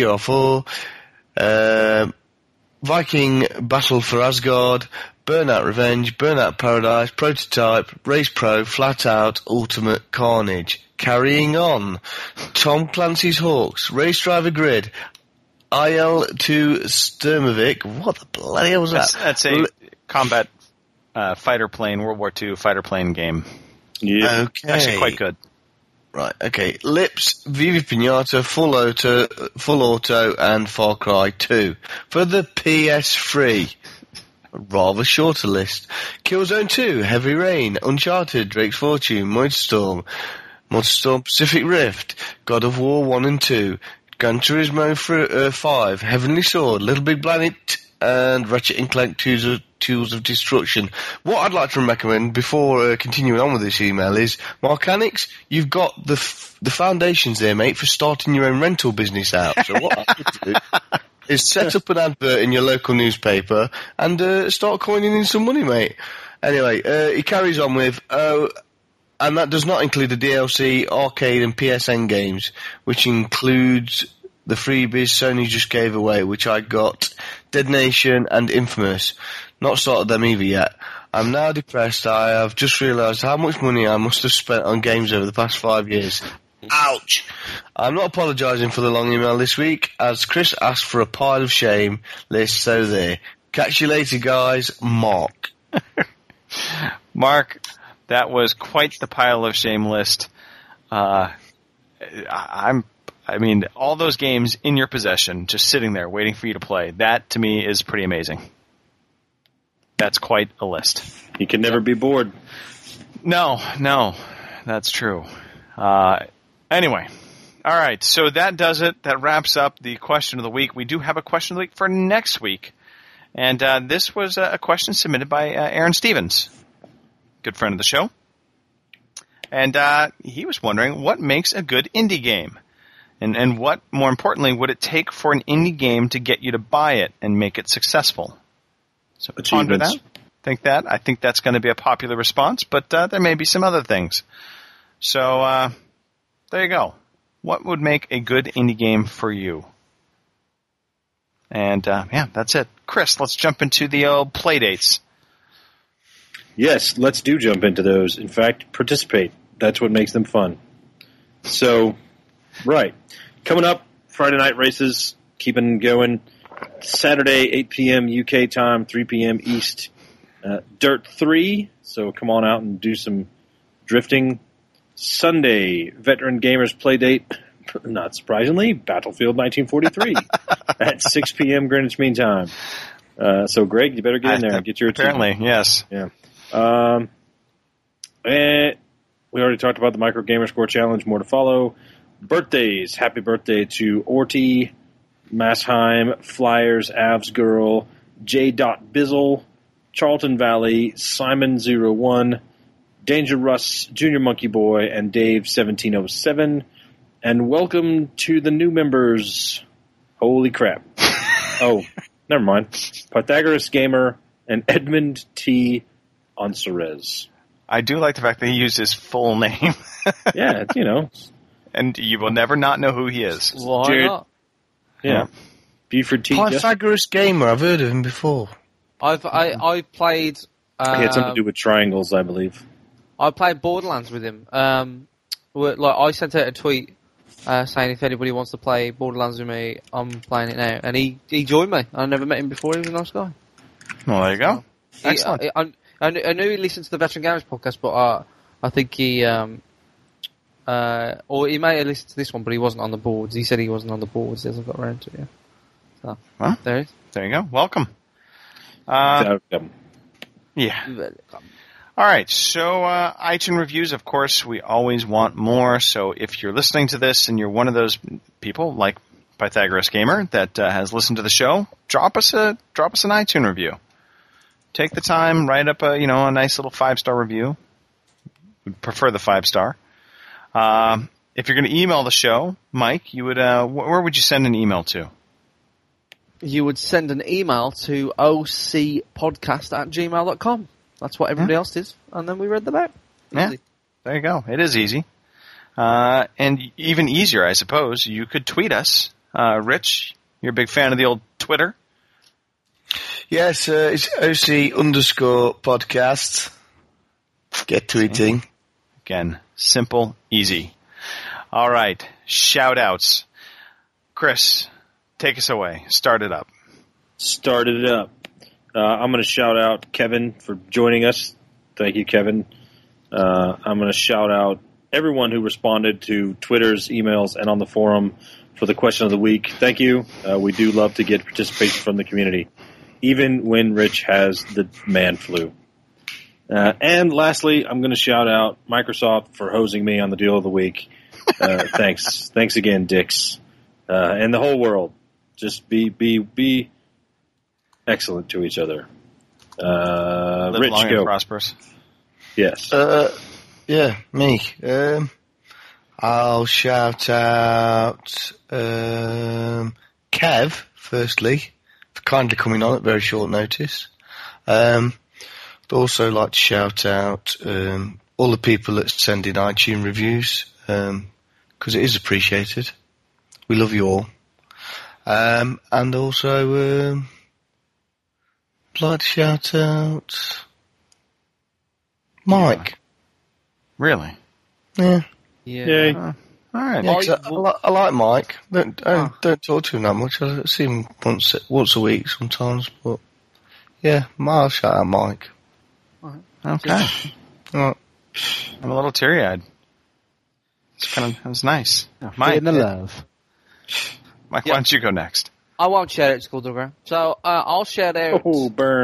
PGR4, Viking Battle for Asgard, Burnout Revenge, Burnout Paradise, Prototype, Race Pro, Flat Out, Ultimate Carnage. Carrying on, Tom Clancy's Hawks, Race Driver Grid, IL-2 Sturmovik. What the bloody hell was that? That's a combat fighter plane, World War II fighter plane game. Yeah. Okay. Actually quite good. Right, okay. Lips, Viva Pinata, Full Auto, and Far Cry 2. For the PS3. A rather shorter list. Killzone 2, Heavy Rain, Uncharted, Drake's Fortune, MotorStorm Pacific Rift, God of War 1 and 2, Gran Turismo 5, Heavenly Sword, Little Big Planet, and Ratchet & Clank Tools of Destruction. What I'd like to recommend before continuing on with this email is, Marcanix, you've got the foundations there, mate, for starting your own rental business out. So what I would do is set up an advert in your local newspaper and start coining in some money, mate. Anyway, he carries on with, and that does not include the DLC, arcade and PSN games, which includes the freebies Sony just gave away, which I got, Dead Nation and Infamous. Not started them either yet. I'm now depressed. I have just realised how much money I must have spent on games over the past 5 years. Ouch! I'm not apologising for the long email this week, as Chris asked for a pile of shame list, so there. Catch you later, guys. Mark. Mark, that was quite the pile of shame list. I mean, all those games in your possession, just sitting there waiting for you to play, that to me is pretty amazing. That's quite a list. You can never be bored. No, that's true. Anyway, all right, so that does it. That wraps up the question of the week. We do have a question of the week for next week, and this was a question submitted by Aaron Stevens, good friend of the show, and he was wondering what makes a good indie game, and what, more importantly, would it take for an indie game to get you to buy it and make it successful? So ponder that. I think that's going to be a popular response, but there may be some other things. So there you go. What would make a good indie game for you? And yeah, that's it. Chris, let's jump into the old play dates. Yes, let's jump into those. In fact, participate. That's what makes them fun. So, right. Coming up, Friday night races, keeping going. Saturday, 8 p.m. UK time, 3 p.m. East. Dirt 3, so come on out and do some drifting. Sunday, Veteran Gamers Playdate, not surprisingly, Battlefield 1943 at 6 p.m. Greenwich Mean Time. So, Greg, you better get in there and get your team. Apparently, yes. Yeah. And we already talked about the Micro Gamer Score Challenge, more to follow. Birthdays, happy birthday to Orty, Massheim, Flyers, Avs Girl, J. Bizzle, Charlton Valley, Simon01, Danger Russ, Junior Monkey Boy, and Dave 1707. And welcome to the new members. Holy crap. Oh, never mind. Pythagoras Gamer and Edmund T. Onserez. I do like the fact that he used his full name. Yeah, you know. And you will never not know who he is. Why Jared, not? Yeah. Buford T. Pythagoras Gamer, I've heard of him before. I played. He had something to do with triangles, I believe. I played Borderlands with him. I sent out a tweet saying if anybody wants to play Borderlands with me, I'm playing it now. And he joined me. I never met him before. He was a nice guy. Well, there you go. Excellent. I knew he listened to the Veteran Gamers podcast, but I think he or he may have listened to this one, but he wasn't on the boards. He said he wasn't on the boards. He hasn't got around to it yet. So, well, there you go. Welcome. Welcome. Yeah. All right. So, iTunes reviews, of course, we always want more. So if you're listening to this and you're one of those people like Pythagoras Gamer that has listened to the show, drop us an iTunes review. Take the time, write up a nice little 5-star review. We'd prefer the 5-star. If you're going to email the show, Mike, you would where would you send an email to? You would send an email to ocpodcast@gmail.com. That's what everybody else did, and then we read them out. Easy. Yeah, there you go. It is easy. And even easier, I suppose, you could tweet us. Rich, you're a big fan of the old Twitter. Yes, it's OC_podcast. Get tweeting. Again, simple, easy. All right, shout-outs. Chris, take us away. Start it up. Started it up. I'm going to shout out Kevin for joining us. Thank you, Kevin. I'm going to shout out everyone who responded to Twitter's emails and on the forum for the question of the week. Thank you. We do love to get participation from the community, even when Rich has the man flu. And lastly, I'm going to shout out Microsoft for hosing me on the deal of the week. Thanks. Thanks again, Dix. And the whole world. Just be excellent to each other. Live Rich, long go. and prosperous. Yes. Yeah, me. I'll shout out Kev, firstly, for kindly coming on at very short notice. I'd also like to shout out all the people that send in iTunes reviews, because it is appreciated. We love you all. And also, I'd like to shout out Mike. Really? Yeah. Yay. All right. Yeah, 'cause I like Mike. Don't talk to him that much. I see him once a week sometimes, but yeah, I'll shout out Mike. Okay. Right. I'm a little teary-eyed. It was nice. Mike, in the love. Mike, why don't you go next? I won't shout out Skulldugger. So I'll shout out. Oh, burn.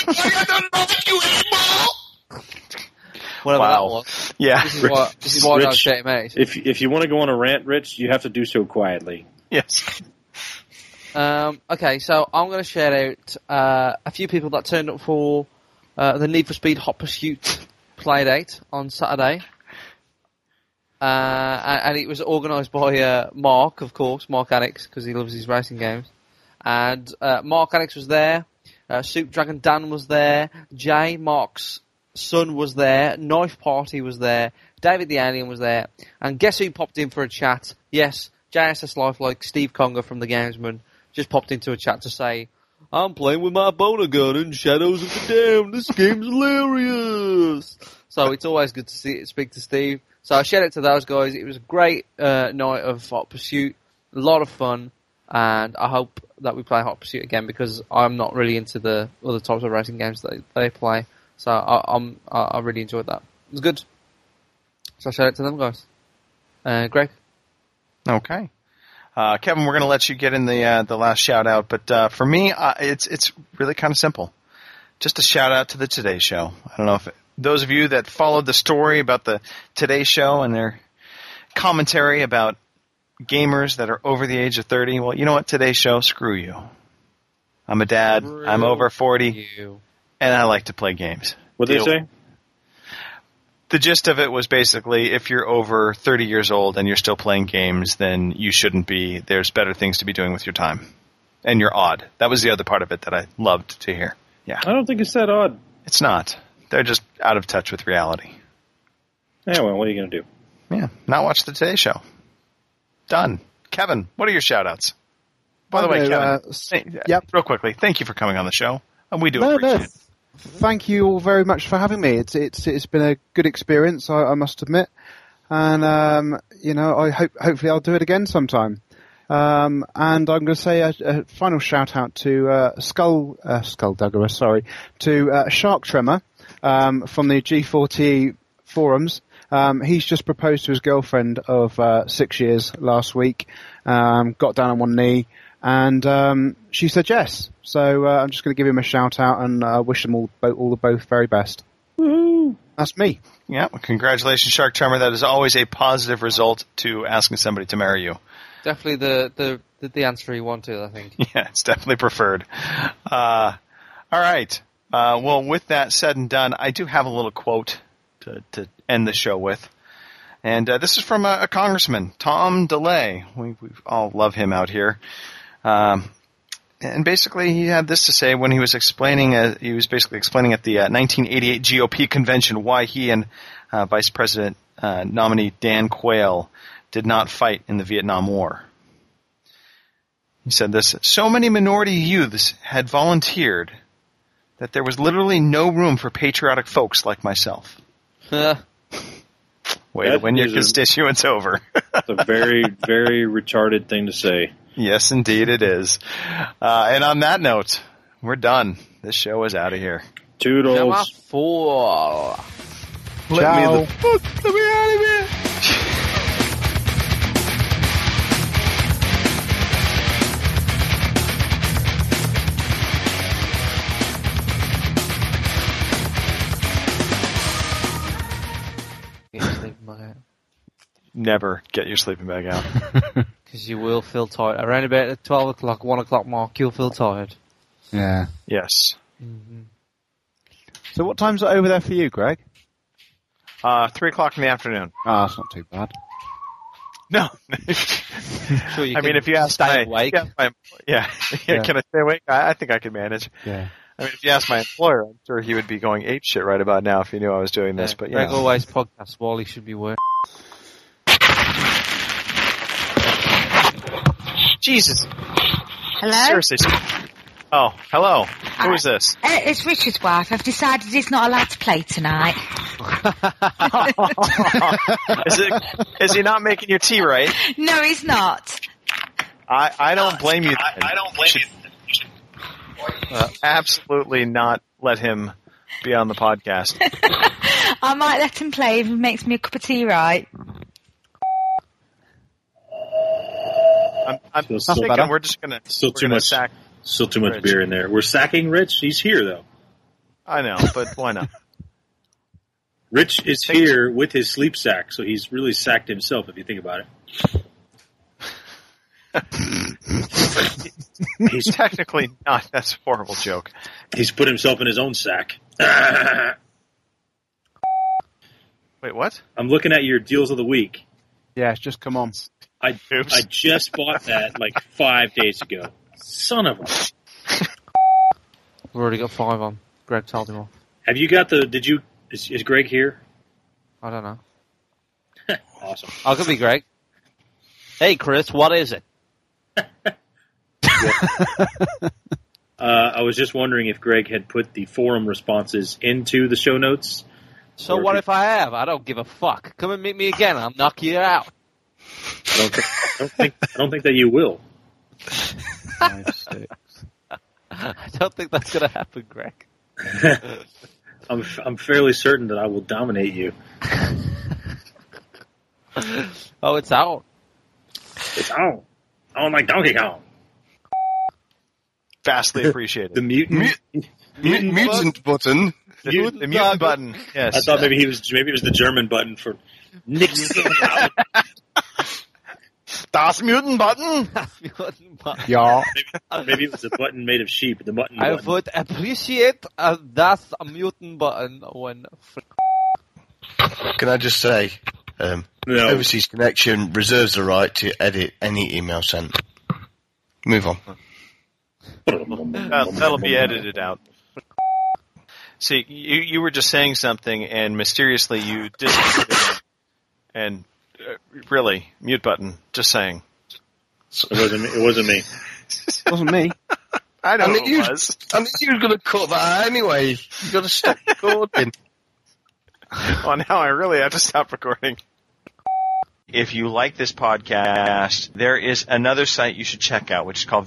Whatever Wow. that was. Yeah. This is why I don't shout him out. If you want to go on a rant, Rich, you have to do so quietly. Yes. Okay, so I'm going to shout out a few people that turned up for the Need for Speed Hot Pursuit playdate on Saturday. And it was organised by Mark, of course, Mark Alex, because he loves his racing games. And Mark Alex was there, Soup Dragon Dan was there, Jay, Mark's son, was there, Knife Party was there, David the Alien was there, and guess who popped in for a chat? Yes, JSS Lifelike, Steve Conger from The Gamesman, just popped into a chat to say, I'm playing with my boner gun in Shadows of the Damned, this game's hilarious! So it's always good to speak to Steve. So I shout out to those guys. It was a great night of Hot Pursuit, a lot of fun, and I hope that we play Hot Pursuit again because I'm not really into the other types of racing games that they play. So I really enjoyed that. It was good. So shout out to them guys. Greg? Okay. Kevin, we're going to let you get in the last shout out, but for me, it's really kind of simple. Just a shout out to the Today Show. I don't know if those of you that followed the story about the Today Show and their commentary about gamers that are over the age of 30, well, you know what, Today Show, screw you. I'm a dad, I'm over 40, and I like to play games. What'd they say? The gist of it was basically, if you're over 30 years old and you're still playing games, then you shouldn't be. There's better things to be doing with your time. And you're odd. That was the other part of it that I loved to hear. Yeah. I don't think it's that odd. It's not. They're just out of touch with reality. Yeah, well, what are you going to do? Yeah, not watch the Today Show. Done. Kevin, what are your shout-outs? By the way, Kevin, real quickly, thank you for coming on the show. And we do appreciate it. Thank you all very much for having me. It's been a good experience, I must admit. And, I hopefully I'll do it again sometime. And I'm going to say a final shout out to Skulldugger, to Shark Tremor from the G4T forums. He's just proposed to his girlfriend of 6 years last week. Got down on one knee, And she said yes. So I'm just going to give him a shout out and wish them all the both very best. Woo-hoo. That's me. Yeah, well, congratulations, Shark Charmer. That is always a positive result to asking somebody to marry you. Definitely the answer he wanted, I think. Yeah, it's definitely preferred. All right. Well, with that said and done, I do have a little quote to end the show with. And this is from a congressman, Tom DeLay. We all love him out here. And basically, he had this to say when he was explaining. He was basically explaining at the 1988 GOP convention why he and Vice President nominee Dan Quayle did not fight in the Vietnam War. He said this: "So many minority youths had volunteered that there was literally no room for patriotic folks like myself." Way to win your constituents over. It's a very, very retarded thing to say. Yes, indeed it is. And on that note, we're done. This show is out of here. Toodles. Number 4. Let me the fuck let me out of here. Never get your sleeping bag out. Because you will feel tired. Around about the 12 o'clock, 1 o'clock mark, you'll feel tired. Yeah. Yes. Mm-hmm. So what time's it over there for you, Greg? 3 o'clock in the afternoon. Ah, that's not too bad. No. Sure you I mean, if you ask stay awake. Yeah. Can I stay awake? I think I could manage. Yeah. I mean, if you ask my employer, I'm sure he would be going ape shit right about now if he knew I was doing this. But Greg always podcasts while he should be working. Jesus. Hello? Seriously. Oh, hello. Who is this? It's Richard's wife. I've decided he's not allowed to play tonight. Is he not making your tea right? No, he's not. I don't blame you. I don't blame you. Absolutely not let him be on the podcast. I might let him play if he makes me a cup of tea right. I'm thinking we're just going to... Still too much beer in there. We're sacking Rich? He's here, though. I know, but why not? Rich is here with his sleep sack, so he's really sacked himself, if you think about it. He's technically not. That's a horrible joke. He's put himself in his own sack. Wait, what? I'm looking at your deals of the week. Yeah, it's just come on. I just bought that like 5 days ago. Son of a... We've already got 5 on. Greg told him off. Have you got the... Is Greg here? I don't know. Awesome. I could be Greg. Hey, Chris, what is it? I was just wondering if Greg had put the forum responses into the show notes. So what if I have? I don't give a fuck. Come and meet me again. I'll knock you out. I don't think that you will. 5, 6. I don't think that's going to happen, Greg. I'm fairly certain that I will dominate you. Oh, it's out. It's on. On like Donkey Kong. Vastly appreciated. The mutant button. The mutant button. Yes. I thought maybe it was the German button for Nixon. Das Mutant Button? Yeah. Maybe it was a button made of sheep. The button. I would appreciate Das Mutant Button when... Can I just say, No. Overseas Connection reserves the right to edit any email sent. Move on. That'll be edited out. See, you were just saying something, and mysteriously you disappeared. And really, mute button. Just saying. It wasn't me. It wasn't me. I know it was. I mean, you were going to cut that anyway. You've got to stop recording. Well, now I really have to stop recording. If you like this podcast, there is another site you should check out, which is called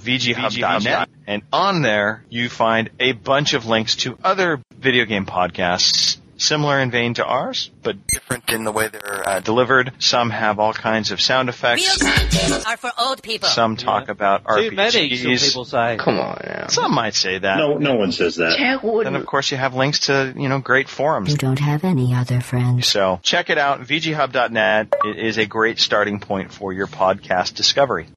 VGHub.net. And on there, you find a bunch of links to other video game podcasts similar in vein to ours, but different in the way they're delivered. Some have all kinds of sound effects. Real are for old people. Some talk about RPGs. Too many, some people say. Come on now. Some might say that. No one says that. Then, of course, you have links to, great forums. You don't have any other friends. So check it out, vghub.net. It is a great starting point for your podcast discovery.